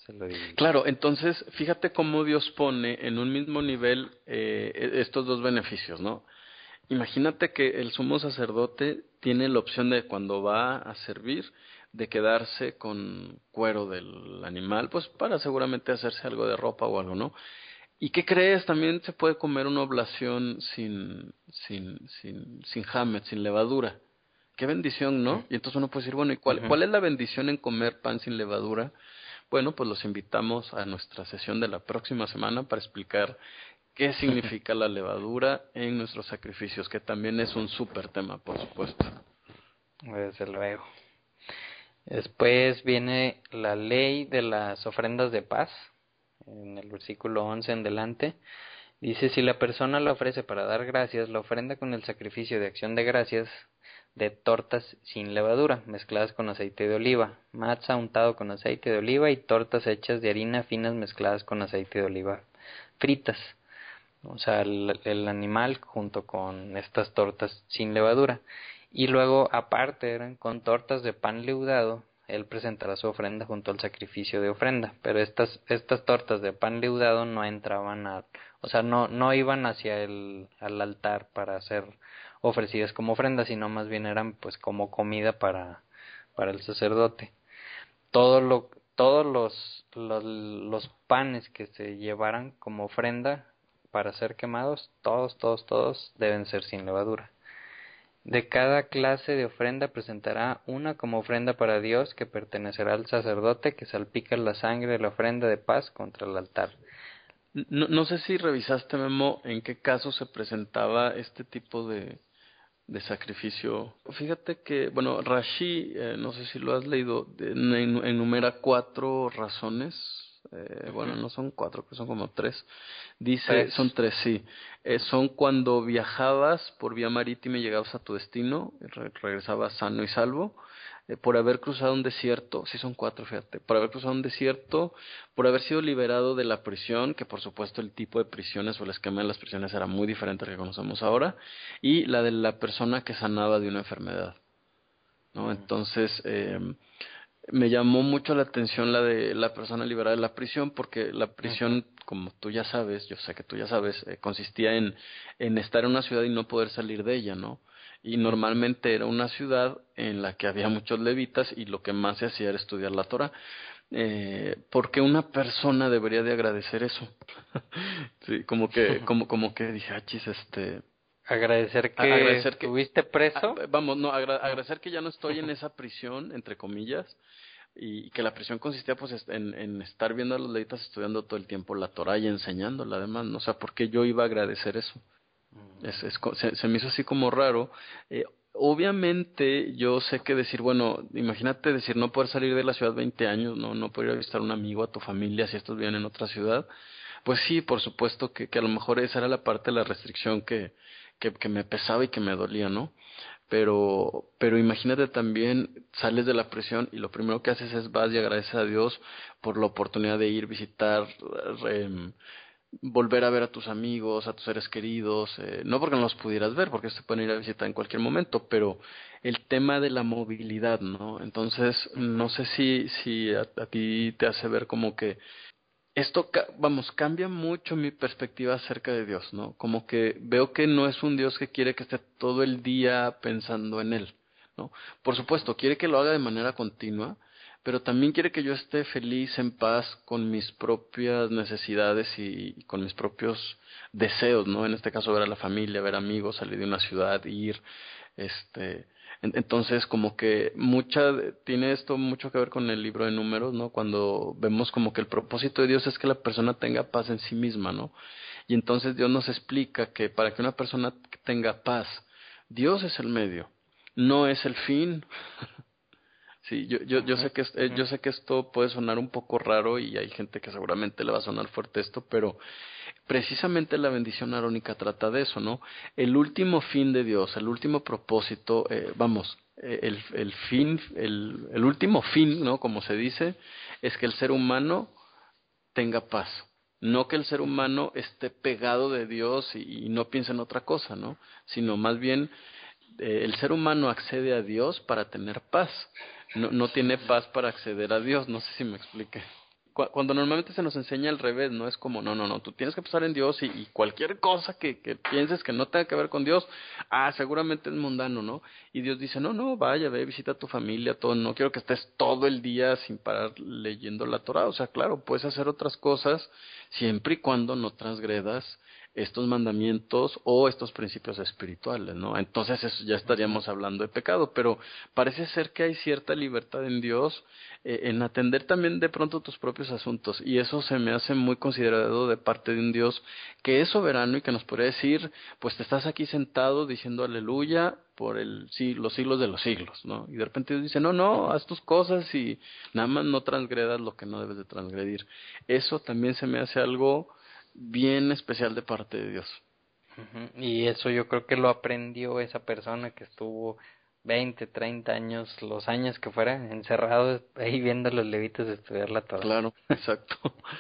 se lo divide. Claro, entonces fíjate cómo Dios pone en un mismo nivel estos dos beneficios, ¿no? Imagínate que el sumo sacerdote tiene la opción de cuando va a servir de quedarse con cuero del animal, pues para seguramente hacerse algo de ropa o algo, ¿no? ¿Y qué crees? También se puede comer una oblación sin hamet, sin levadura. Qué bendición, ¿no? Y entonces uno puede decir, bueno, ¿y Ujú. cuál es la bendición en comer pan sin levadura? Bueno, pues los invitamos a nuestra sesión de la próxima semana para explicar qué significa la levadura en nuestros sacrificios, que también es un súper tema, por supuesto. Desde luego. Después viene la ley de las ofrendas de paz, en el versículo 11 en delante. Dice, si la persona la ofrece para dar gracias, la ofrenda con el sacrificio de acción de gracias de tortas sin levadura, mezcladas con aceite de oliva, matzah untado con aceite de oliva y tortas hechas de harina finas mezcladas con aceite de oliva, fritas. O sea, el animal junto con estas tortas sin levadura. Y luego, aparte, eran con tortas de pan leudado, él presentará su ofrenda junto al sacrificio de ofrenda. Pero estas tortas de pan leudado no entraban o sea, no iban hacia al altar para ser ofrecidas como ofrenda, sino más bien eran pues como comida para el sacerdote. Todos los panes que se llevaran como ofrenda para ser quemados, todos deben ser sin levadura. De cada clase de ofrenda presentará una como ofrenda para Dios que pertenecerá al sacerdote que salpica la sangre de la ofrenda de paz contra el altar. No sé si revisaste, Memo, en qué caso se presentaba este tipo de sacrificio. Fíjate que, bueno, Rashi, no sé si lo has leído, enumera 4 razones. Bueno, Ujú. no son 4, que son como 3. Dice, Tres. son 3, sí. Son cuando viajabas por vía marítima y llegabas a tu destino, regresabas sano y salvo. Por haber cruzado un desierto, sí son 4, fíjate, por haber cruzado un desierto, por haber sido liberado de la prisión, que por supuesto el tipo de prisiones o el esquema de las prisiones era muy diferente al que conocemos ahora, y la de la persona que sanaba de una enfermedad, ¿no? Ujú. Entonces, me llamó mucho la atención la de la persona liberada de la prisión, porque la Ujú. prisión, como tú ya sabes, yo sé que tú ya sabes, consistía en estar en una ciudad y no poder salir de ella, ¿no? Y Ujú. normalmente era una ciudad en la que había muchos levitas y lo que más se hacía era estudiar la Torah. Porque una persona debería de agradecer eso. Sí, como que dije, achis, Agradecer que agradecer que, estuviste preso. vamos, no, No. agradecer que ya no estoy en esa prisión, entre comillas, y que la prisión consistía pues en estar viendo a los levitas estudiando todo el tiempo la Torah y enseñándola además, ¿no? O sea, ¿por qué yo iba a agradecer eso? Se me hizo así como raro. Eh, Obviamente yo sé que decir, bueno, imagínate decir no poder salir de la ciudad 20 años, no poder ir a visitar a un amigo, a tu familia, si estos viven en otra ciudad, pues sí, por supuesto que a lo mejor esa era la parte de la restricción que me pesaba y que me dolía, ¿no? Pero imagínate también, sales de la prisión y lo primero que haces es vas y agradeces a Dios por la oportunidad de ir, visitar, em, volver a ver a tus amigos, a tus seres queridos, no porque no los pudieras ver, porque se pueden ir a visitar en cualquier momento, pero el tema de la movilidad, ¿no? Entonces, no Ujú. sé si a ti te hace ver como que esto, vamos, cambia mucho mi perspectiva acerca de Dios, ¿no? Como que veo que no es un Dios que quiere que esté todo el día pensando en Él, ¿no? Por supuesto, quiere que lo haga de manera continua, pero también quiere que yo esté feliz, en paz con mis propias necesidades y con mis propios deseos, ¿no? En este caso, ver a la familia, ver amigos, salir de una ciudad, ir, este, entonces, como que tiene esto mucho que ver con el libro de Números, ¿no? Cuando vemos como que el propósito de Dios es que la persona tenga paz en sí misma, ¿no? Y entonces Dios nos explica que para que una persona tenga paz, Dios es el medio, no es el fin. Sí, yo Ujú. sé que Ujú. yo sé que esto puede sonar un poco raro y hay gente que seguramente le va a sonar fuerte esto, pero precisamente la bendición arónica trata de eso, ¿no? El último fin de Dios, el último propósito, el último fin, ¿no? Como se dice, es que el ser humano tenga paz. No que el ser Ujú. humano esté pegado de Dios y no piense en otra cosa, ¿no? Sino más bien el ser humano accede a Dios para tener paz. No tiene Ujú. paz para acceder a Dios. No sé si me explique. Cuando normalmente se nos enseña al revés, ¿no? Es como, no, tú tienes que pensar en Dios y cualquier cosa que pienses que no tenga que ver con Dios, seguramente es mundano, ¿no? Y Dios dice, no, vaya, ve, visita a tu familia, todo, no quiero que estés todo el día sin parar leyendo la Torah, o sea, claro, puedes hacer otras cosas siempre y cuando no transgredas estos mandamientos o estos principios espirituales, ¿no? Entonces eso ya estaríamos hablando de pecado, pero parece ser que hay cierta libertad en Dios en atender también de pronto tus propios asuntos, y eso se me hace muy considerado de parte de un Dios que es soberano y que nos podría decir, pues te estás aquí sentado diciendo aleluya por los siglos de los siglos, ¿no? Y de repente Dios dice, no, haz tus cosas y nada más no transgredas lo que no debes de transgredir. Eso también se me hace algo bien especial de parte de Dios. Y eso yo creo que lo aprendió esa persona que estuvo 20, 30 años, los años que fuera, encerrado ahí viendo a los levitas estudiar la Torah. Claro, exacto.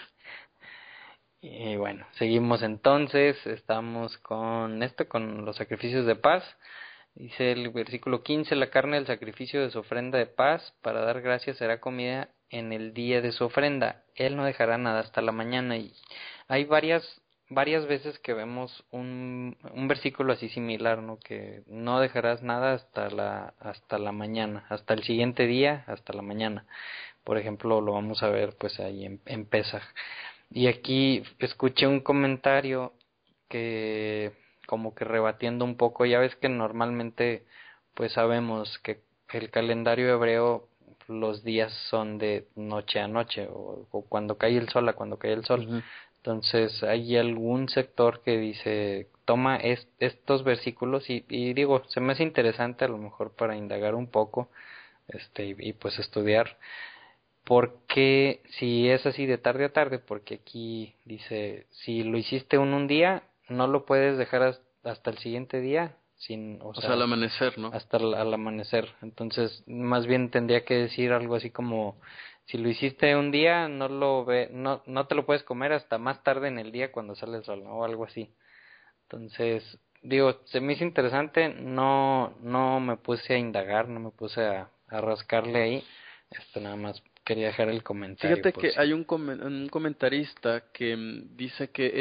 Y bueno, seguimos entonces, estamos con los sacrificios de paz. Dice el versículo 15, la carne del sacrificio de su ofrenda de paz, para dar gracias será comida en el día de su ofrenda. Él no dejará nada hasta la mañana. Y hay varias veces que vemos un versículo así similar, ¿no? Que no dejarás nada hasta la mañana, hasta el siguiente día, hasta la mañana. Por ejemplo, lo vamos a ver pues ahí en Pesaj. Y aquí escuché un comentario que como que rebatiendo un poco, ya ves que normalmente pues sabemos que el calendario hebreo los días son de noche a noche o cuando cae el sol a cuando cae el sol. Uh-huh. Entonces hay algún sector que dice, toma estos versículos y digo, se me hace interesante a lo mejor para indagar un poco y pues estudiar porque si es así de tarde a tarde, porque aquí dice, si lo hiciste un día, no lo puedes dejar hasta el siguiente día, o O sea, al sea, amanecer, ¿no? hasta al amanecer. Entonces, más bien tendría que decir algo así como, si lo hiciste un día, no te lo puedes comer hasta más tarde en el día cuando sale el sol, ¿no? O algo así. Entonces, digo, se me hizo interesante, no me puse a indagar, no me puse a rascarle ahí, nada más quería dejar el comentario Fíjate por que si. hay un comentarista que dice que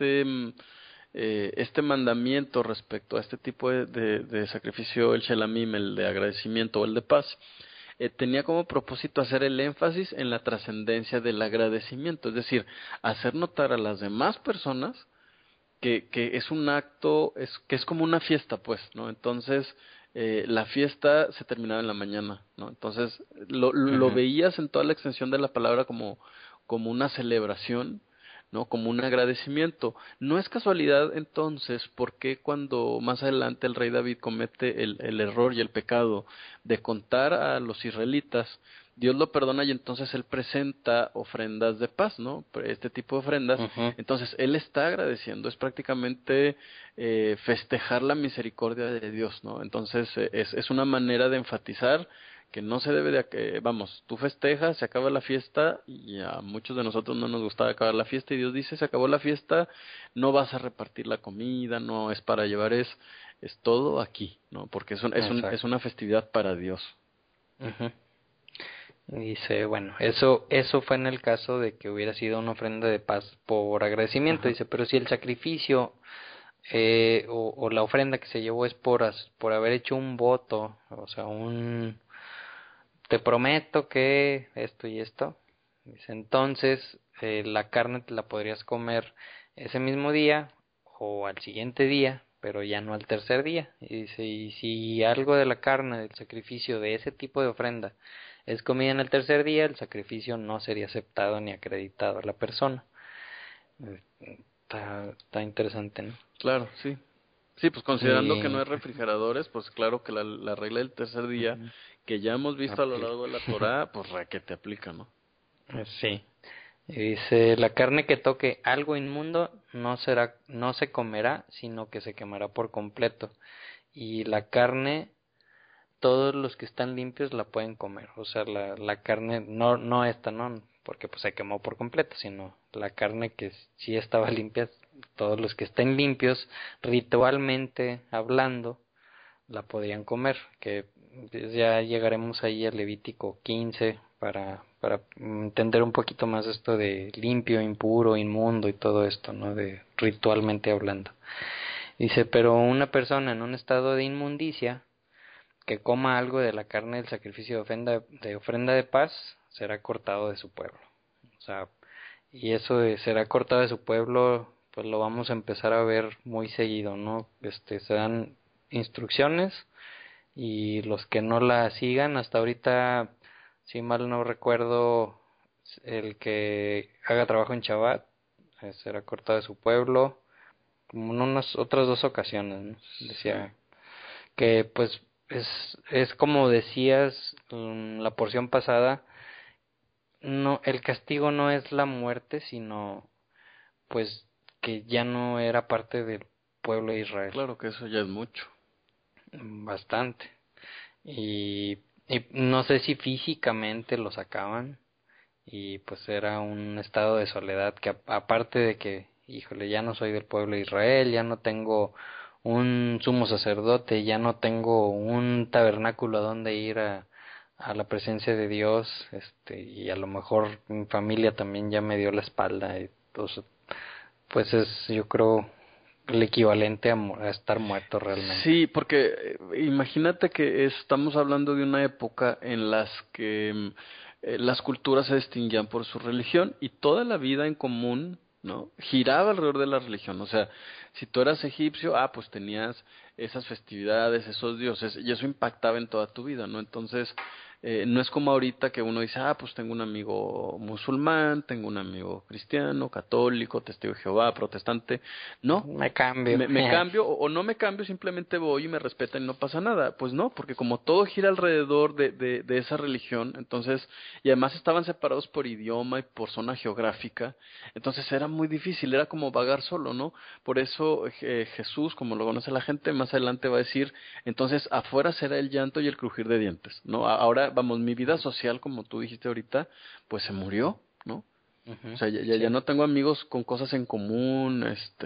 este mandamiento respecto a este tipo de sacrificio, el shelamim, el de agradecimiento o el de paz, tenía como propósito hacer el énfasis en la trascendencia del agradecimiento, es decir, hacer notar a las demás personas que es un acto, que es como una fiesta, pues, ¿no? Entonces, la fiesta se terminaba en la mañana, ¿no? Entonces, lo Ujú. veías en toda la extensión de la palabra como una celebración, ¿no? Como un agradecimiento. No es casualidad, entonces, porque cuando más adelante el rey David comete el error y el pecado de contar a los israelitas, Dios lo perdona y entonces él presenta ofrendas de paz, ¿no? Este tipo de ofrendas. Ujú. Entonces él está agradeciendo, es prácticamente festejar la misericordia de Dios, ¿no? Entonces es una manera de enfatizar que no se debe vamos, tú festejas, se acaba la fiesta y a muchos de nosotros no nos gustaba acabar la fiesta y Dios dice, se acabó la fiesta, no vas a repartir la comida, no es para llevar, es todo aquí, ¿no? Porque es Exacto. una festividad para Dios. Ujú. Dice, bueno, eso fue en el caso de que hubiera sido una ofrenda de paz por agradecimiento. Ajá. Dice, pero si el sacrificio o la ofrenda que se llevó es por haber hecho un voto, o sea, te prometo que esto y esto. Dice, entonces la carne te la podrías comer ese mismo día o al siguiente día, pero ya no al tercer día. Y dice, y si algo de la carne del sacrificio de ese tipo de ofrenda es comida en el tercer día, el sacrificio no sería aceptado ni acreditado a la persona. Está interesante, ¿no? Claro, sí. Sí, pues considerando que no Y hay refrigeradores, pues claro que la regla del tercer día, ujú, que ya hemos visto a lo aplica. largo de la Torá, pues que te aplica, ¿no? Sí. Y dice, la carne que toque algo inmundo no se comerá, sino que se quemará por completo. Y la carne, todos los que están limpios la pueden comer. O sea, la carne, no esta, no, porque pues se quemó por completo, sino la carne que sí estaba limpia, todos los que estén limpios, ritualmente hablando, la podrían comer. Que ya llegaremos ahí a Levítico 15, para entender un poquito más esto de limpio, impuro, inmundo y todo esto, ¿no? De ritualmente hablando. Dice, pero una persona en un estado de inmundicia que coma algo de la carne del sacrificio de ofrenda de paz será cortado de su pueblo. O sea, y eso de será cortado de su pueblo, pues lo vamos a empezar a ver muy seguido, ¿no? Se dan instrucciones y los que no la sigan, hasta ahorita, si mal no recuerdo, el que haga trabajo en Shabbat será cortado de su pueblo, como en unas otras dos ocasiones, ¿no? Decía que pues es como decías la porción pasada, no, el castigo no es la muerte, sino pues que ya no era parte del pueblo de Israel. Claro que eso ya es mucho. Bastante. Y no sé si físicamente lo sacaban y pues era un estado de soledad que aparte de que, híjole, ya no soy del pueblo de Israel, ya no tengo un sumo sacerdote, ya no tengo un tabernáculo a donde ir a la presencia de Dios, y a lo mejor mi familia también ya me dio la espalda, y entonces, pues es, yo creo, el equivalente a estar muerto realmente. Sí, porque imagínate que estamos hablando de una época en las que las culturas se distinguían por su religión y toda la vida en común, ¿no? Giraba alrededor de la religión. O sea, si tú eras egipcio, pues tenías esas festividades, esos dioses, y eso impactaba en toda tu vida, ¿no? Entonces, no es como ahorita que uno dice, pues tengo un amigo musulmán, tengo un amigo cristiano, católico, testigo de Jehová, protestante. No, Me cambio. me cambio o no me cambio, simplemente voy y me respetan y no pasa nada. Pues no, porque como todo gira alrededor de esa religión, entonces, y además estaban separados por idioma y por zona geográfica, entonces era muy difícil, era como vagar solo, ¿no? Por eso Jesús, como lo conoce la gente, más adelante va a decir, entonces afuera será el llanto y el crujir de dientes, ¿no? Ahora, vamos, mi vida social, como tú dijiste ahorita, pues se murió, ¿no? O Ujú, sea, ya sí. no tengo amigos con cosas en común,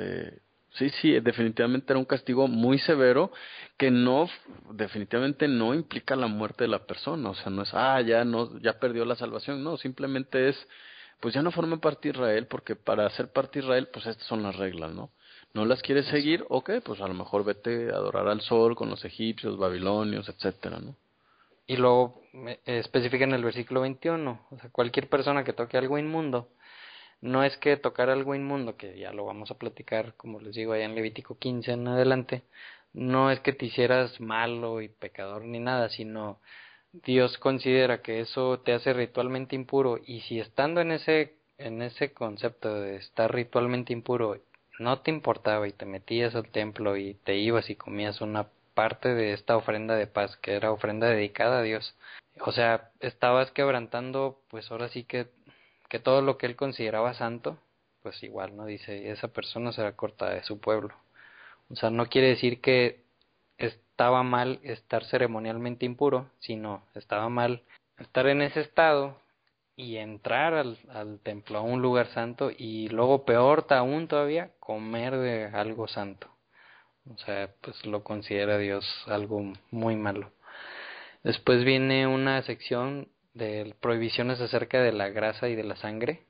sí, definitivamente era un castigo muy severo que definitivamente no implica la muerte de la persona, o sea, no es, ya no, ya perdió la salvación, no, simplemente es, pues ya no forma parte de Israel, porque para ser parte de Israel, pues estas son las reglas, ¿no? ¿No las quieres Eso. seguir? Ok, pues a lo mejor vete a adorar al sol con los egipcios, babilonios, etcétera, ¿no? Y luego especifica en el versículo 21, o sea, cualquier persona que toque algo inmundo, no es que tocar algo inmundo, que ya lo vamos a platicar, como les digo, allá en Levítico 15 en adelante, no es que te hicieras malo y pecador ni nada, sino Dios considera que eso te hace ritualmente impuro, y si estando en ese concepto de estar ritualmente impuro no te importaba y te metías al templo y te ibas y comías una parte de esta ofrenda de paz que era ofrenda dedicada a Dios, o sea, estabas quebrantando pues ahora sí que todo lo que él consideraba santo, pues igual, ¿no? Dice, esa persona será cortada de su pueblo. O sea, no quiere decir que estaba mal estar ceremonialmente impuro, sino estaba mal estar en ese estado y entrar al templo, a un lugar santo, y luego peor aún todavía, comer de algo santo. O sea, pues lo considera Dios algo muy malo. Después viene una sección de prohibiciones acerca de la grasa y de la sangre.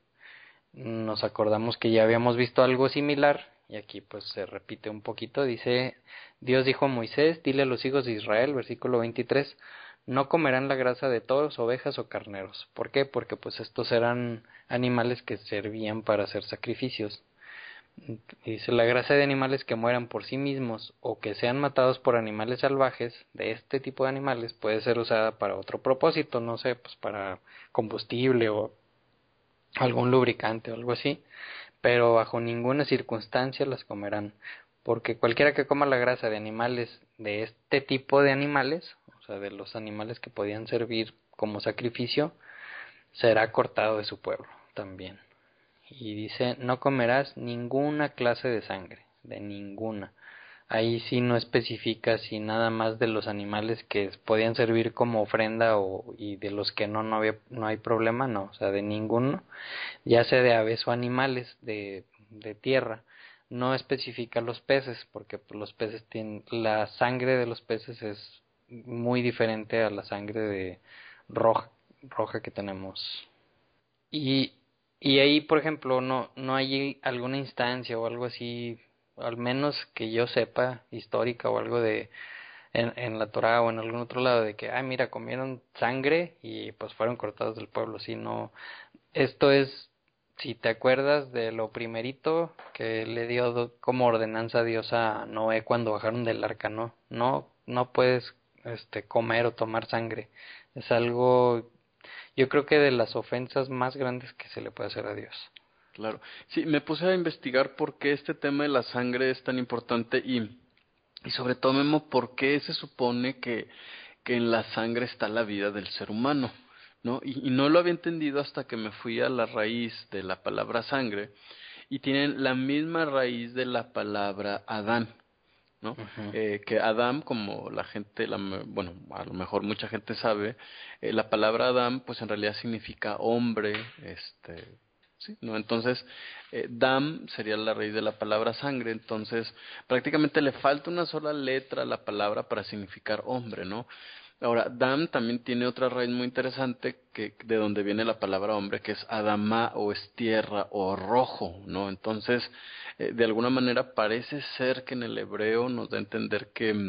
Nos acordamos que ya habíamos visto algo similar y aquí pues se repite un poquito. Dice, Dios dijo a Moisés, dile a los hijos de Israel, versículo 23, no comerán la grasa de toros, ovejas o carneros. ¿Por qué? Porque pues estos eran animales que servían para hacer sacrificios. Dice, la grasa de animales que mueran por sí mismos o que sean matados por animales salvajes, de este tipo de animales, puede ser usada para otro propósito, no sé, pues para combustible o algún lubricante o algo así, pero bajo ninguna circunstancia las comerán, porque cualquiera que coma la grasa de animales, de este tipo de animales, o sea, de los animales que podían servir como sacrificio, será cortado de su pueblo también. Y dice, no comerás ninguna clase de sangre, de ninguna. Ahí sí no especifica si nada más de los animales que podían servir como ofrenda y de los que no hay problema, no, o sea, de ninguno, ya sea de aves o animales de tierra. No especifica los peces, porque pues, los peces tienen, la sangre de los peces es muy diferente a la sangre de roja, roja que tenemos. Y, y ahí, por ejemplo, no hay alguna instancia o algo así, al menos que yo sepa, histórica o algo de en la Torá o en algún otro lado de que, mira, comieron sangre y pues fueron cortados del pueblo, sino esto es, si te acuerdas de lo primerito que le dio como ordenanza a Dios a Noé cuando bajaron del arca, no puedes comer o tomar sangre. Es algo, yo creo que de las ofensas más grandes que se le puede hacer a Dios. Claro. Sí, me puse a investigar por qué este tema de la sangre es tan importante y sobre todo, Memo, por qué se supone que en la sangre está la vida del ser humano, ¿no? Y no lo había entendido hasta que me fui a la raíz de la palabra sangre y tienen la misma raíz de la palabra Adán, ¿no? Ujú. Que Adam, como la gente, bueno, a lo mejor mucha gente sabe, la palabra Adam, pues en realidad significa hombre, sí, ¿no? Entonces, Dam sería la raíz de la palabra sangre, entonces prácticamente le falta una sola letra a la palabra para significar hombre, ¿no? Ahora, Dam también tiene otra raíz muy interesante que de donde viene la palabra hombre, que es Adama o es tierra o rojo, ¿no? Entonces, de alguna manera parece ser que en el hebreo nos da a entender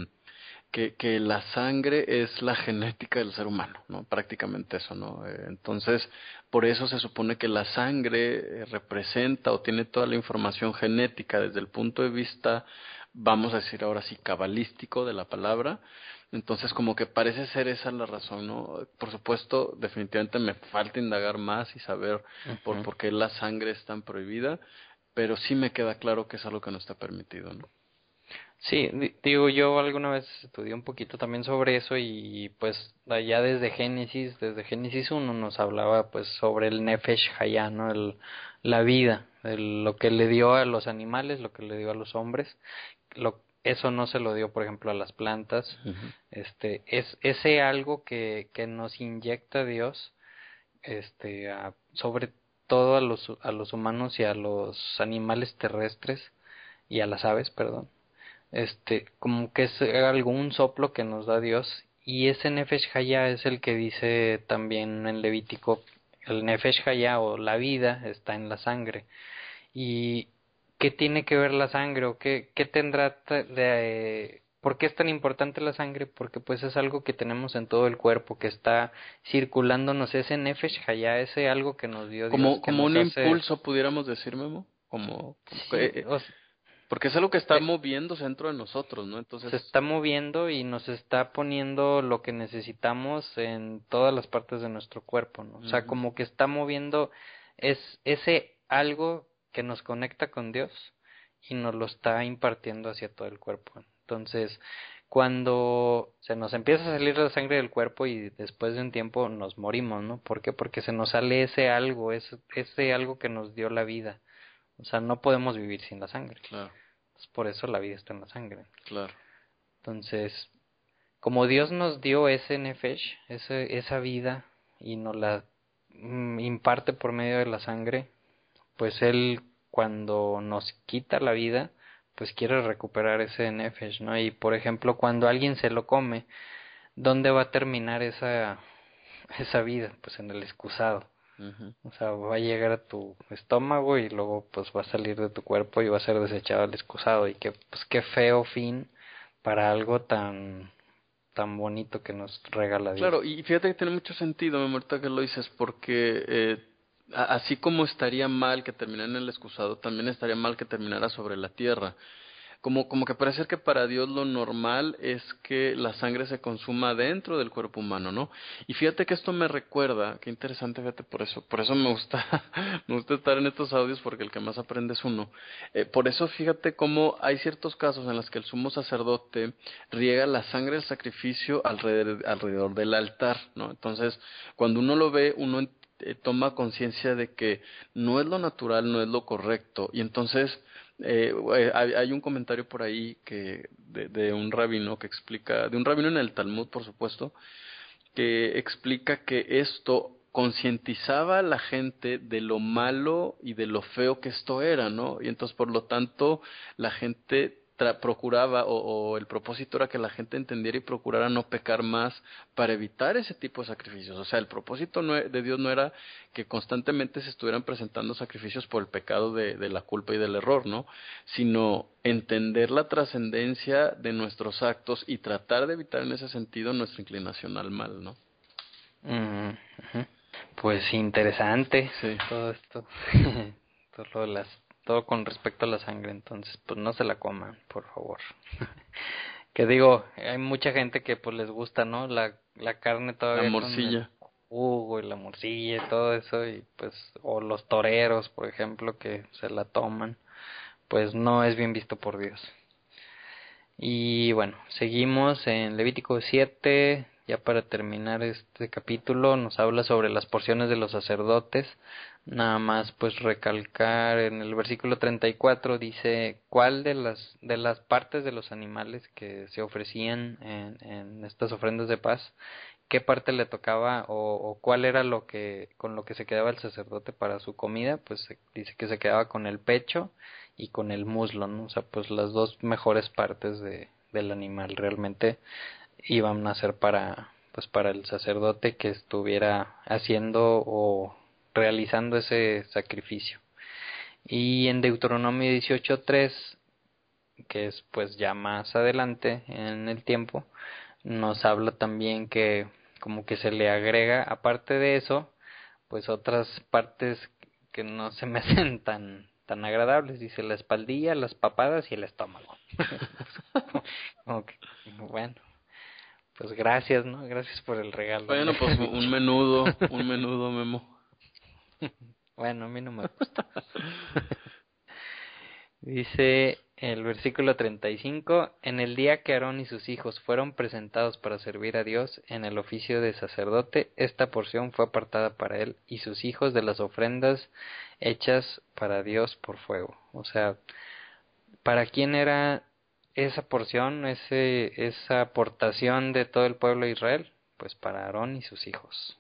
que la sangre es la genética del ser humano, ¿no? Prácticamente eso, ¿no? Entonces, por eso se supone que la sangre representa o tiene toda la información genética desde el punto de vista, vamos a decir ahora sí, cabalístico de la palabra. Entonces, como que parece ser esa la razón, ¿no? Por supuesto, definitivamente me falta indagar más y saber Ujú. por qué la sangre es tan prohibida, pero sí me queda claro que es algo que no está permitido, ¿no? Sí, digo, yo alguna vez estudié un poquito también sobre eso y pues allá desde Génesis uno nos hablaba pues sobre el Nefesh Hayá, ¿no? La vida, lo que le dio a los animales, lo que le dio a los hombres, eso no se lo dio, por ejemplo, a las plantas. Ujú. Es ese algo que nos inyecta Dios, sobre todo a los humanos y a los animales terrestres y a las aves, perdón, como que es algún soplo que nos da Dios, y ese Nefesh Hayá es el que dice también en Levítico, el Nefesh Hayá o la vida está en la sangre. ¿Y qué tiene que ver la sangre o qué tendrá por qué es tan importante la sangre? Porque pues es algo que tenemos en todo el cuerpo, que está circulándonos, ese Nefesh Hayá, ese algo que nos dio Dios, que Como nos un hace, impulso, pudiéramos decir, Memo, sí, porque es algo que está moviéndose dentro de nosotros, ¿no? Entonces, se está moviendo y nos está poniendo lo que necesitamos en todas las partes de nuestro cuerpo, ¿no? O sea, ujú, como que está moviendo ese algo que nos conecta con Dios y nos lo está impartiendo hacia todo el cuerpo. Entonces, cuando se nos empieza a salir la sangre del cuerpo y después de un tiempo nos morimos, ¿no? ¿Por qué? Porque se nos sale ese algo que nos dio la vida. O sea, no podemos vivir sin la sangre. claro, Entonces, por eso la vida está en la sangre. claro. Entonces, como Dios nos dio ese nefesh, esa vida, y nos la imparte por medio de la sangre, pues Él cuando nos quita la vida, pues quiere recuperar ese nefesh, ¿no? Y por ejemplo, cuando alguien se lo come, ¿dónde va a terminar esa vida? Pues en el excusado. Ujú. O sea, va a llegar a tu estómago y luego pues va a salir de tu cuerpo y va a ser desechado al excusado. Y que pues qué feo fin para algo tan bonito que nos regala Dios. Claro, y fíjate que tiene mucho sentido, Memo, ahorita que lo dices, porque así como estaría mal que terminara en el excusado, también estaría mal que terminara sobre la tierra. Como que parece que para Dios lo normal es que la sangre se consuma dentro del cuerpo humano, ¿no? Y fíjate que esto me recuerda, qué interesante, fíjate, por eso me gusta, me gusta estar en estos audios porque el que más aprende es uno. Por eso fíjate cómo hay ciertos casos en los que el sumo sacerdote riega la sangre del sacrificio alrededor del altar, ¿no? Entonces, cuando uno lo ve, uno toma conciencia de que no es lo natural, no es lo correcto, y entonces hay un comentario por ahí de un rabino que explica, de un rabino en el Talmud, por supuesto, que explica que esto concientizaba a la gente de lo malo y de lo feo que esto era, ¿no? Y entonces, por lo tanto, la gente procuraba o el propósito era que la gente entendiera y procurara no pecar más para evitar ese tipo de sacrificios. O sea, el propósito de Dios no era que constantemente se estuvieran presentando sacrificios por el pecado de la culpa y del error, ¿no? Sino entender la trascendencia de nuestros actos y tratar de evitar en ese sentido nuestra inclinación al mal, ¿no? Ujú. Pues interesante Sí. todo esto. todo lo de todo con respecto a la sangre, entonces pues no se la coman, por favor. Que digo, hay mucha gente que pues les gusta, ¿no? La carne La todavía con el morcilla. jugo y la morcilla y todo eso, y pues, o los toreros, por ejemplo, que se la toman, pues no es bien visto por Dios. Y bueno, seguimos en Levítico 7, ya para terminar este capítulo, nos habla sobre las porciones de los sacerdotes. Nada más pues recalcar en el versículo 34 dice cuál de las partes de los animales que se ofrecían en estas ofrendas de paz, qué parte le tocaba o cuál era lo que con lo que se quedaba el sacerdote para su comida. Pues dice que se quedaba con el pecho y con el muslo, ¿no? O sea, pues las dos mejores partes del animal realmente iban a ser pues para el sacerdote que estuviera haciendo o realizando ese sacrificio. Y en Deuteronomio 18:3, que es pues ya más adelante en el tiempo, nos habla también que como que se le agrega, aparte de eso, pues otras partes que no se me hacen tan agradables. Dice la espaldilla, las papadas y el estómago. Como que, bueno, pues gracias, ¿no? Gracias por el regalo. Bueno, pues un menudo, Memo. Bueno, a mí no me gusta. Dice el versículo 35, en el día que Aarón y sus hijos fueron presentados para servir a Dios en el oficio de sacerdote, esta porción fue apartada para él y sus hijos de las ofrendas hechas para Dios por fuego. O sea, ¿para quién era esa porción, esa aportación de todo el pueblo de Israel? Pues para Aarón y sus hijos.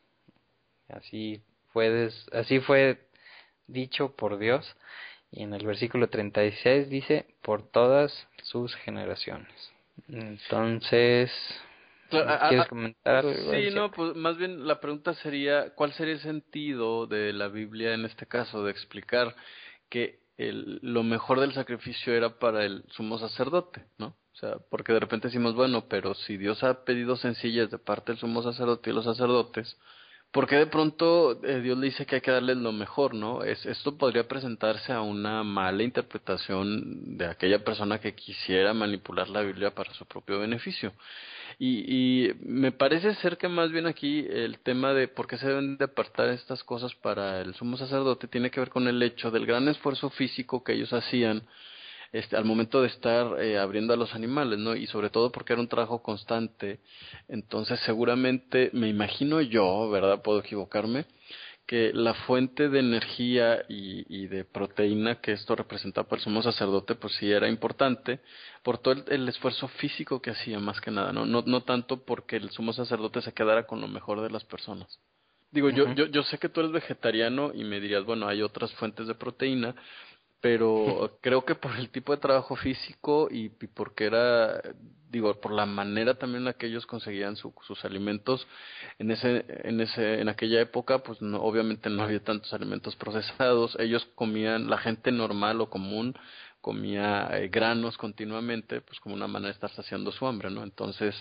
Así fue dicho por Dios. Y en el versículo 36 dice, por todas sus generaciones. Entonces, Claro, ¿quieres comentar algo del sí, 7? no, pues más bien la pregunta sería, ¿cuál sería el sentido de la Biblia en este caso de explicar que lo mejor del sacrificio era para el sumo sacerdote, ¿no? O sea, porque de repente decimos, bueno, pero si Dios ha pedido sencillez de parte del sumo sacerdote y los sacerdotes, ¿por qué de pronto Dios le dice que hay que darles lo mejor, ¿no? Esto podría presentarse a una mala interpretación de aquella persona que quisiera manipular la Biblia para su propio beneficio. Y me parece ser que más bien aquí el tema de por qué se deben de apartar estas cosas para el sumo sacerdote tiene que ver con el hecho del gran esfuerzo físico que ellos hacían al momento de estar abriendo a los animales, ¿no? Y sobre todo porque era un trabajo constante. Entonces seguramente, me imagino yo, ¿verdad? Puedo equivocarme, que la fuente de energía y de proteína que esto representaba para el sumo sacerdote, pues sí era importante por todo el esfuerzo físico que hacía más que nada, ¿no? No tanto porque el sumo sacerdote se quedara con lo mejor de las personas. Digo, Ujú. yo sé que tú eres vegetariano y me dirías, bueno, hay otras fuentes de proteína, pero creo que por el tipo de trabajo físico y porque era, digo, por la manera también en la que ellos conseguían sus alimentos en aquella época, pues no, obviamente no había tantos alimentos procesados. Ellos comían, la gente normal o común comía granos continuamente, pues como una manera de estar saciando su hambre, ¿no? Entonces,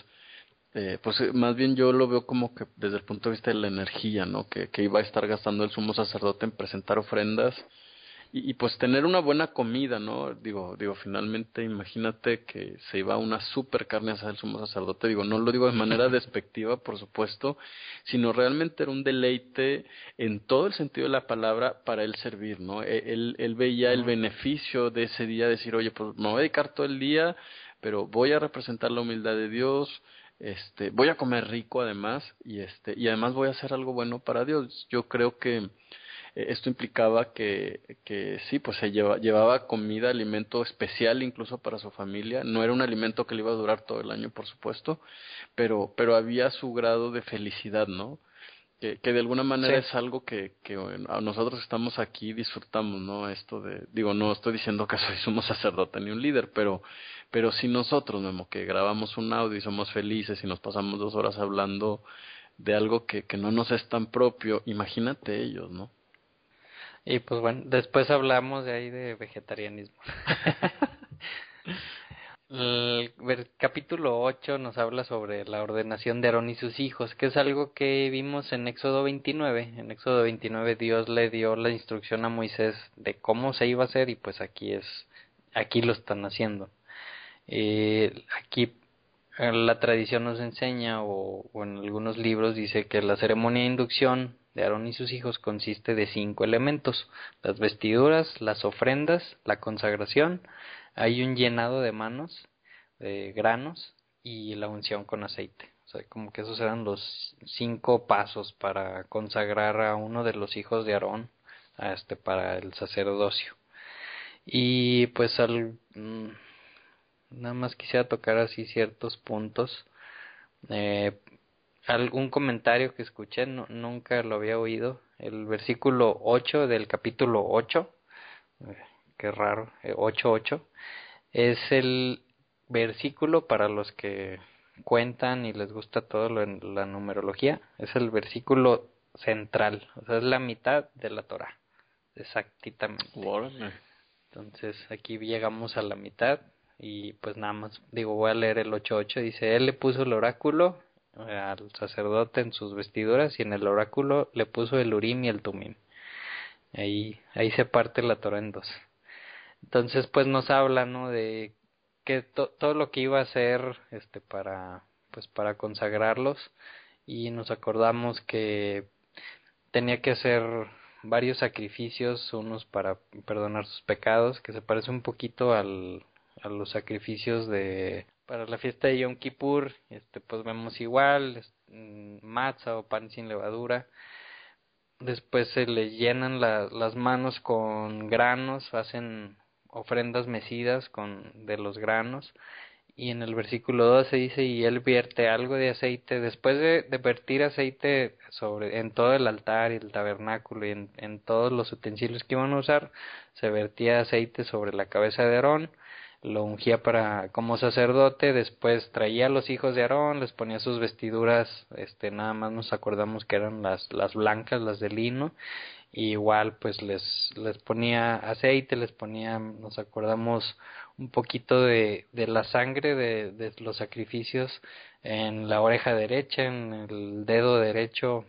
más bien yo lo veo como que desde el punto de vista de la energía, ¿no? Que iba a estar gastando el sumo sacerdote en presentar ofrendas y pues tener una buena comida, ¿no? Digo, finalmente imagínate que se iba una super carne asada del sumo sacerdote, digo, no lo digo de manera despectiva, por supuesto, sino realmente era un deleite en todo el sentido de la palabra para él servir, ¿no? Él veía el Ujú. beneficio de ese día, decir, oye, pues me voy a dedicar todo el día, pero voy a representar la humildad de Dios, voy a comer rico además, y además voy a hacer algo bueno para Dios. Yo creo que esto implicaba que sí, pues llevaba comida, alimento especial incluso para su familia. No era un alimento que le iba a durar todo el año, por supuesto, pero había su grado de felicidad, ¿no? Que de alguna manera Sí. es algo que a nosotros que estamos aquí disfrutamos, ¿no? Esto digo, no estoy diciendo que soy sumo sacerdote ni un líder, pero si nosotros, Memo, que grabamos un audio y somos felices y nos pasamos 2 horas hablando de algo que no nos es tan propio, imagínate ellos, ¿no? Y pues bueno, después hablamos de ahí de vegetarianismo. El capítulo 8 nos habla sobre la ordenación de Aarón y sus hijos, que es algo que vimos en Éxodo 29. En Éxodo 29 Dios le dio la instrucción a Moisés de cómo se iba a hacer y pues aquí lo están haciendo. Aquí la tradición nos enseña o en algunos libros dice que la ceremonia de inducción de Aarón y sus hijos consiste de 5 elementos: las vestiduras, las ofrendas, la consagración, hay un llenado de manos, de granos y la unción con aceite. O sea, como que esos eran los 5 pasos para consagrar a uno de los hijos de Aarón para el sacerdocio. Y pues nada más quisiera tocar así ciertos puntos. Eh, Algún comentario que escuché, nunca lo había oído. El versículo 8 del capítulo 8, eh, qué raro, 8:8, es el versículo para los que cuentan y les gusta todo la numerología. Es el versículo central, o sea, es la mitad de la Torah, exactamente. Órale. Entonces aquí llegamos a la mitad y pues nada más digo, voy a leer el 8:8. Dice: él le puso el oráculo al sacerdote en sus vestiduras y en el oráculo le puso el Urim y el Tumim. Ahí se parte la Torah en dos. Entonces pues nos habla, ¿no? De que todo lo que iba a hacer para consagrarlos, y nos acordamos que tenía que hacer varios sacrificios, unos para perdonar sus pecados, que se parece un poquito a los sacrificios para la fiesta de Yom Kippur. Pues vemos igual, matzah o pan sin levadura. Después se le llenan las manos con granos, hacen ofrendas mecidas de los granos. Y en el versículo 12 dice: y él vierte algo de aceite, después de vertir aceite en todo el altar y el tabernáculo y en todos los utensilios que iban a usar, se vertía aceite sobre la cabeza de Aarón, lo ungía como sacerdote. Después traía a los hijos de Aarón, les ponía sus vestiduras, nada más nos acordamos que eran las blancas, las de lino. Y igual pues les ponía aceite, nos acordamos un poquito de la sangre de los sacrificios en la oreja derecha, en el dedo derecho,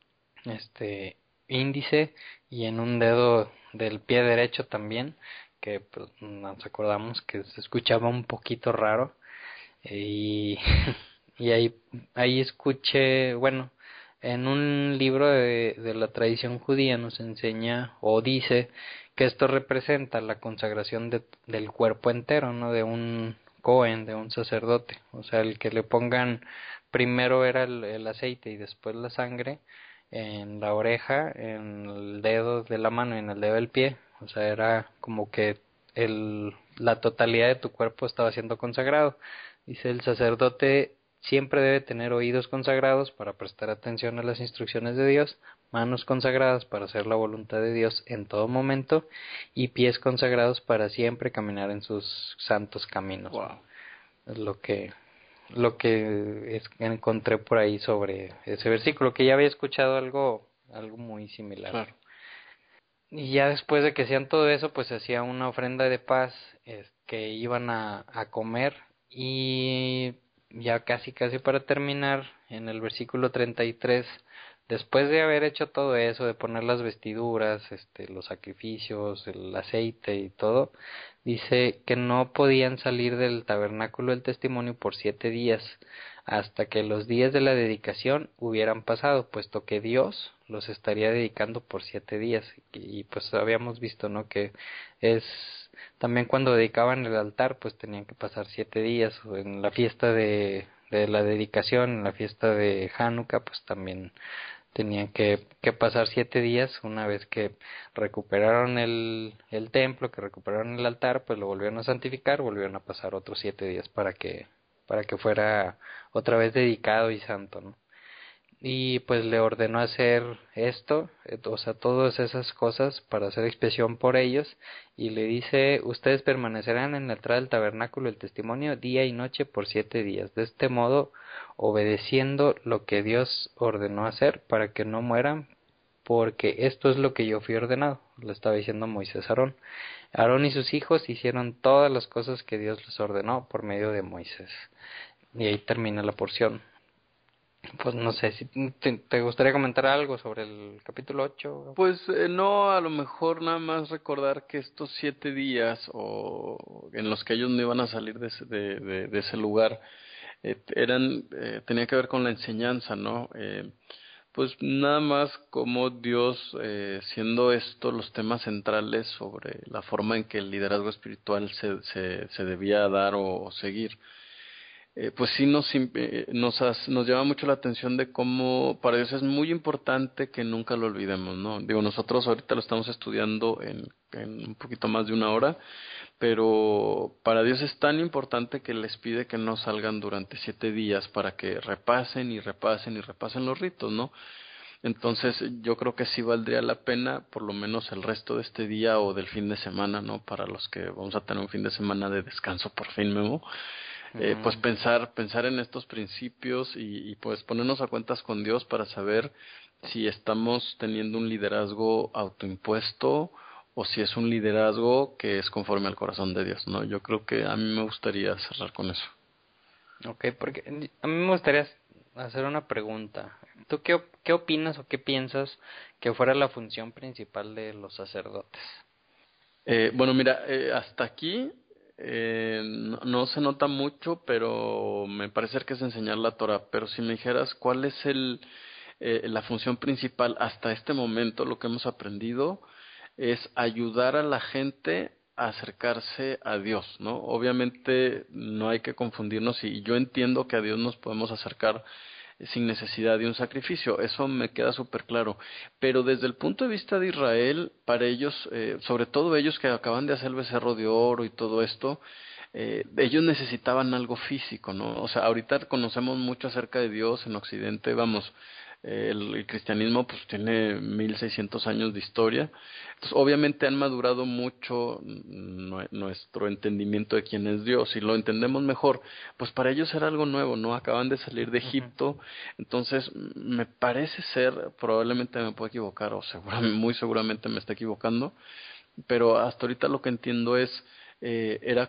índice, y en un dedo del pie derecho también, que pues, nos acordamos que se escuchaba un poquito raro. Y y ahí escuché, bueno, en un libro de la tradición judía nos enseña o dice que esto representa la consagración del cuerpo entero, ¿no? De un Cohen, de un sacerdote. O sea, el que le pongan primero era el aceite y después la sangre en la oreja, en el dedo de la mano y en el dedo del pie. O sea, era como que la totalidad de tu cuerpo estaba siendo consagrado. Dice: el sacerdote siempre debe tener oídos consagrados para prestar atención a las instrucciones de Dios, manos consagradas para hacer la voluntad de Dios en todo momento, y pies consagrados para siempre caminar en sus santos caminos. Wow. Es lo que encontré por ahí sobre ese versículo, que ya había escuchado algo muy similar. Claro. Y ya después de que hacían todo eso, pues se hacía una ofrenda de paz, que iban a comer. Y ya casi para terminar, en el versículo 33, después de haber hecho todo eso, de poner las vestiduras, los sacrificios, el aceite y todo, dice que no podían salir del tabernáculo del testimonio por 7 días, hasta que los días de la dedicación hubieran pasado, puesto que Dios los estaría dedicando por 7 días. Y pues habíamos visto, ¿no? Que es también cuando dedicaban el altar, pues tenían que pasar 7 días. O en la fiesta de la dedicación, en la fiesta de Hanukkah, pues también tenían que pasar 7 días. Una vez que recuperaron el templo, que recuperaron el altar, pues lo volvieron a santificar, volvieron a pasar otros 7 días para que fuera otra vez dedicado y santo, ¿no? y pues le ordenó hacer esto, o sea, todas esas cosas para hacer expiación por ellos, y le dice, ustedes permanecerán en la entrada del tabernáculo del testimonio día y noche por 7 días, de este modo obedeciendo lo que Dios ordenó hacer para que no mueran, porque esto es lo que yo fui ordenado, le estaba diciendo Moisés a Aarón. Aarón y sus hijos hicieron todas las cosas que Dios les ordenó por medio de Moisés. Y ahí termina la porción. Pues no sé, si te gustaría comentar algo sobre el capítulo 8. Pues no, a lo mejor nada más recordar que estos 7 días o en los que ellos no iban a salir de ese lugar tenía que ver con la enseñanza, ¿no? Pues nada más como Dios, siendo esto los temas centrales sobre la forma en que el liderazgo espiritual se debía dar o seguir. Pues sí nos llama mucho la atención de cómo para Dios es muy importante que nunca lo olvidemos, ¿no? Digo, nosotros ahorita lo estamos estudiando en un poquito más de una hora, pero para Dios es tan importante que les pide que no salgan durante 7 días para que repasen y repasen y repasen los ritos, ¿no? Entonces yo creo que sí valdría la pena por lo menos el resto de este día o del fin de semana, ¿no? Para los que vamos a tener un fin de semana de descanso por fin, Memo, pues pensar en estos principios y pues ponernos a cuentas con Dios para saber si estamos teniendo un liderazgo autoimpuesto o si es un liderazgo que es conforme al corazón de Dios, ¿no? Yo creo que a mí me gustaría cerrar con eso. Ok, porque a mí me gustaría hacer una pregunta. ¿Tú qué opinas o qué piensas que fuera la función principal de los sacerdotes? Bueno, mira, hasta aquí no se nota mucho, pero me parece que es enseñar la Torah. Pero si me dijeras cuál es la función principal hasta este momento, lo que hemos aprendido es ayudar a la gente a acercarse a Dios, ¿no? Obviamente no hay que confundirnos y yo entiendo que a Dios nos podemos acercar sin necesidad de un sacrificio, eso me queda súper claro. Pero desde el punto de vista de Israel, para ellos, sobre todo ellos que acaban de hacer el becerro de oro y todo esto, ellos necesitaban algo físico, ¿no? O sea, ahorita conocemos mucho acerca de Dios en Occidente, vamos, el cristianismo pues tiene 1600 años de historia, entonces obviamente han madurado mucho nuestro entendimiento de quién es Dios y lo entendemos mejor, pues para ellos era algo nuevo, ¿no? Acaban de salir de Egipto, entonces me parece ser, probablemente me puedo equivocar o muy seguramente me está equivocando, pero hasta ahorita lo que entiendo es era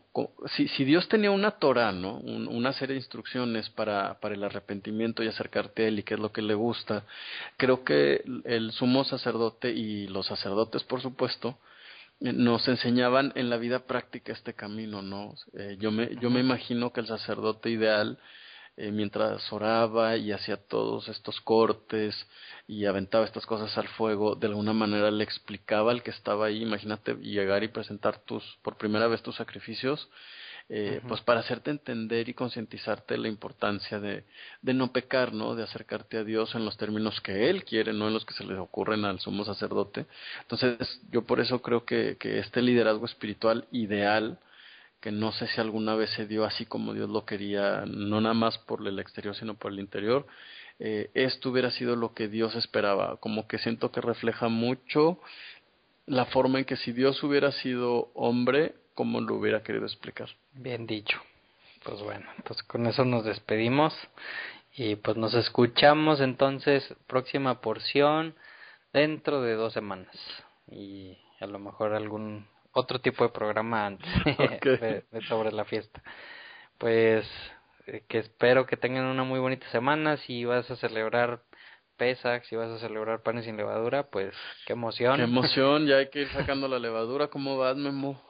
si Dios tenía una Torah, ¿no? Una serie de instrucciones para el arrepentimiento y acercarte a Él y qué es lo que le gusta, creo que el sumo sacerdote y los sacerdotes, por supuesto, nos enseñaban en la vida práctica este camino, ¿no? Yo me imagino que el sacerdote ideal mientras oraba y hacía todos estos cortes y aventaba estas cosas al fuego, de alguna manera le explicaba al que estaba ahí, imagínate llegar y presentar por primera vez tus sacrificios, pues para hacerte entender y concientizarte de la importancia de no pecar, ¿no? De acercarte a Dios en los términos que Él quiere, no en los que se le ocurren al sumo sacerdote. Entonces, yo por eso creo que este liderazgo espiritual ideal que no sé si alguna vez se dio así como Dios lo quería, no nada más por el exterior, sino por el interior, esto hubiera sido lo que Dios esperaba, como que siento que refleja mucho la forma en que si Dios hubiera sido hombre, cómo lo hubiera querido explicar. Bien dicho. Pues bueno, entonces con eso nos despedimos y pues nos escuchamos entonces próxima porción dentro de 2 semanas y a lo mejor algún otro tipo de programa antes Okay. de sobre la fiesta. Pues que espero que tengan una muy bonita semana. Si vas a celebrar Pesach, si vas a celebrar panes sin levadura, pues qué Qué emoción. emoción, ya hay que ir sacando la levadura, ¿cómo vas, Memo?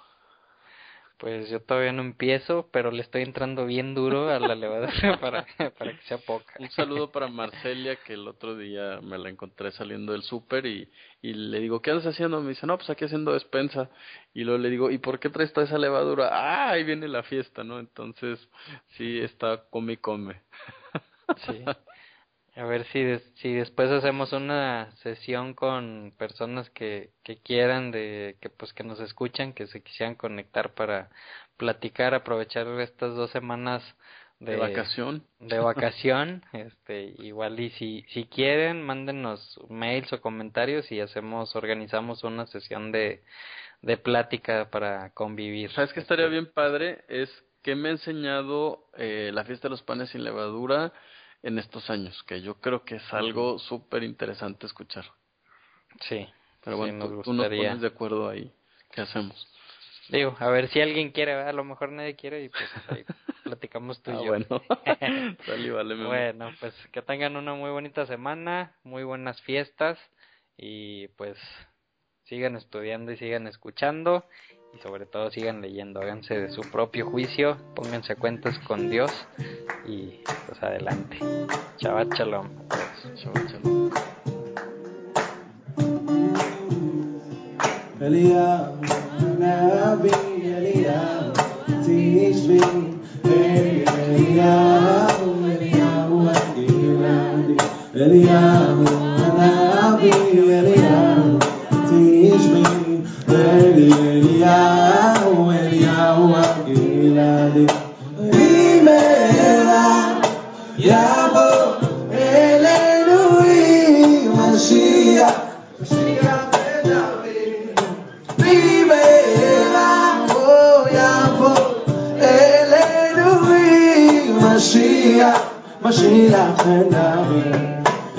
Pues yo todavía no empiezo, pero le estoy entrando bien duro a la levadura para que sea poca. Un saludo para Marcelia, que el otro día me la encontré saliendo del súper y le digo, ¿qué andas haciendo? Me dice, no, pues aquí haciendo despensa. Y luego le digo, ¿y por qué traes toda esa levadura? Ah, ahí viene la fiesta, ¿no? Entonces, sí, está come y come. Sí. A ver si después hacemos una sesión con personas que quieran que pues que nos escuchan, que se quisieran conectar para platicar, aprovechar estas 2 semanas de vacación. De vacación, igual y si quieren, mándenos mails o comentarios y organizamos una sesión de plática para convivir. ¿Sabes qué estaría bien padre? Es que me ha enseñado la fiesta de los panes sin levadura en estos años, que yo creo que es algo súper interesante escuchar. Sí. Pero sí, bueno, nos tú nos gustaría. pones de acuerdo ahí. ¿Qué hacemos? Digo, a ver si alguien quiere, ¿verdad? A lo mejor nadie quiere y pues ahí platicamos tú y yo. Bueno, sale, vale, Memo. Bueno, pues que tengan una muy bonita semana, muy buenas fiestas y pues sigan estudiando y sigan escuchando y sobre todo sigan leyendo, háganse de su propio juicio, pónganse a cuentas con Dios y pues adelante. Shabbat shalom. Shabbat shalom. Eliyahu Hanavi, Eliyahu Tishbi, Eliyahu Hagiladi, Eliyahu Hanavi, Eliyahu Tishbi, Eliyahu Hagiladi, Bimela Yabo Elenu Mashiach, Mashiach Ben-David. Mashiach, Mashiach, and Amen.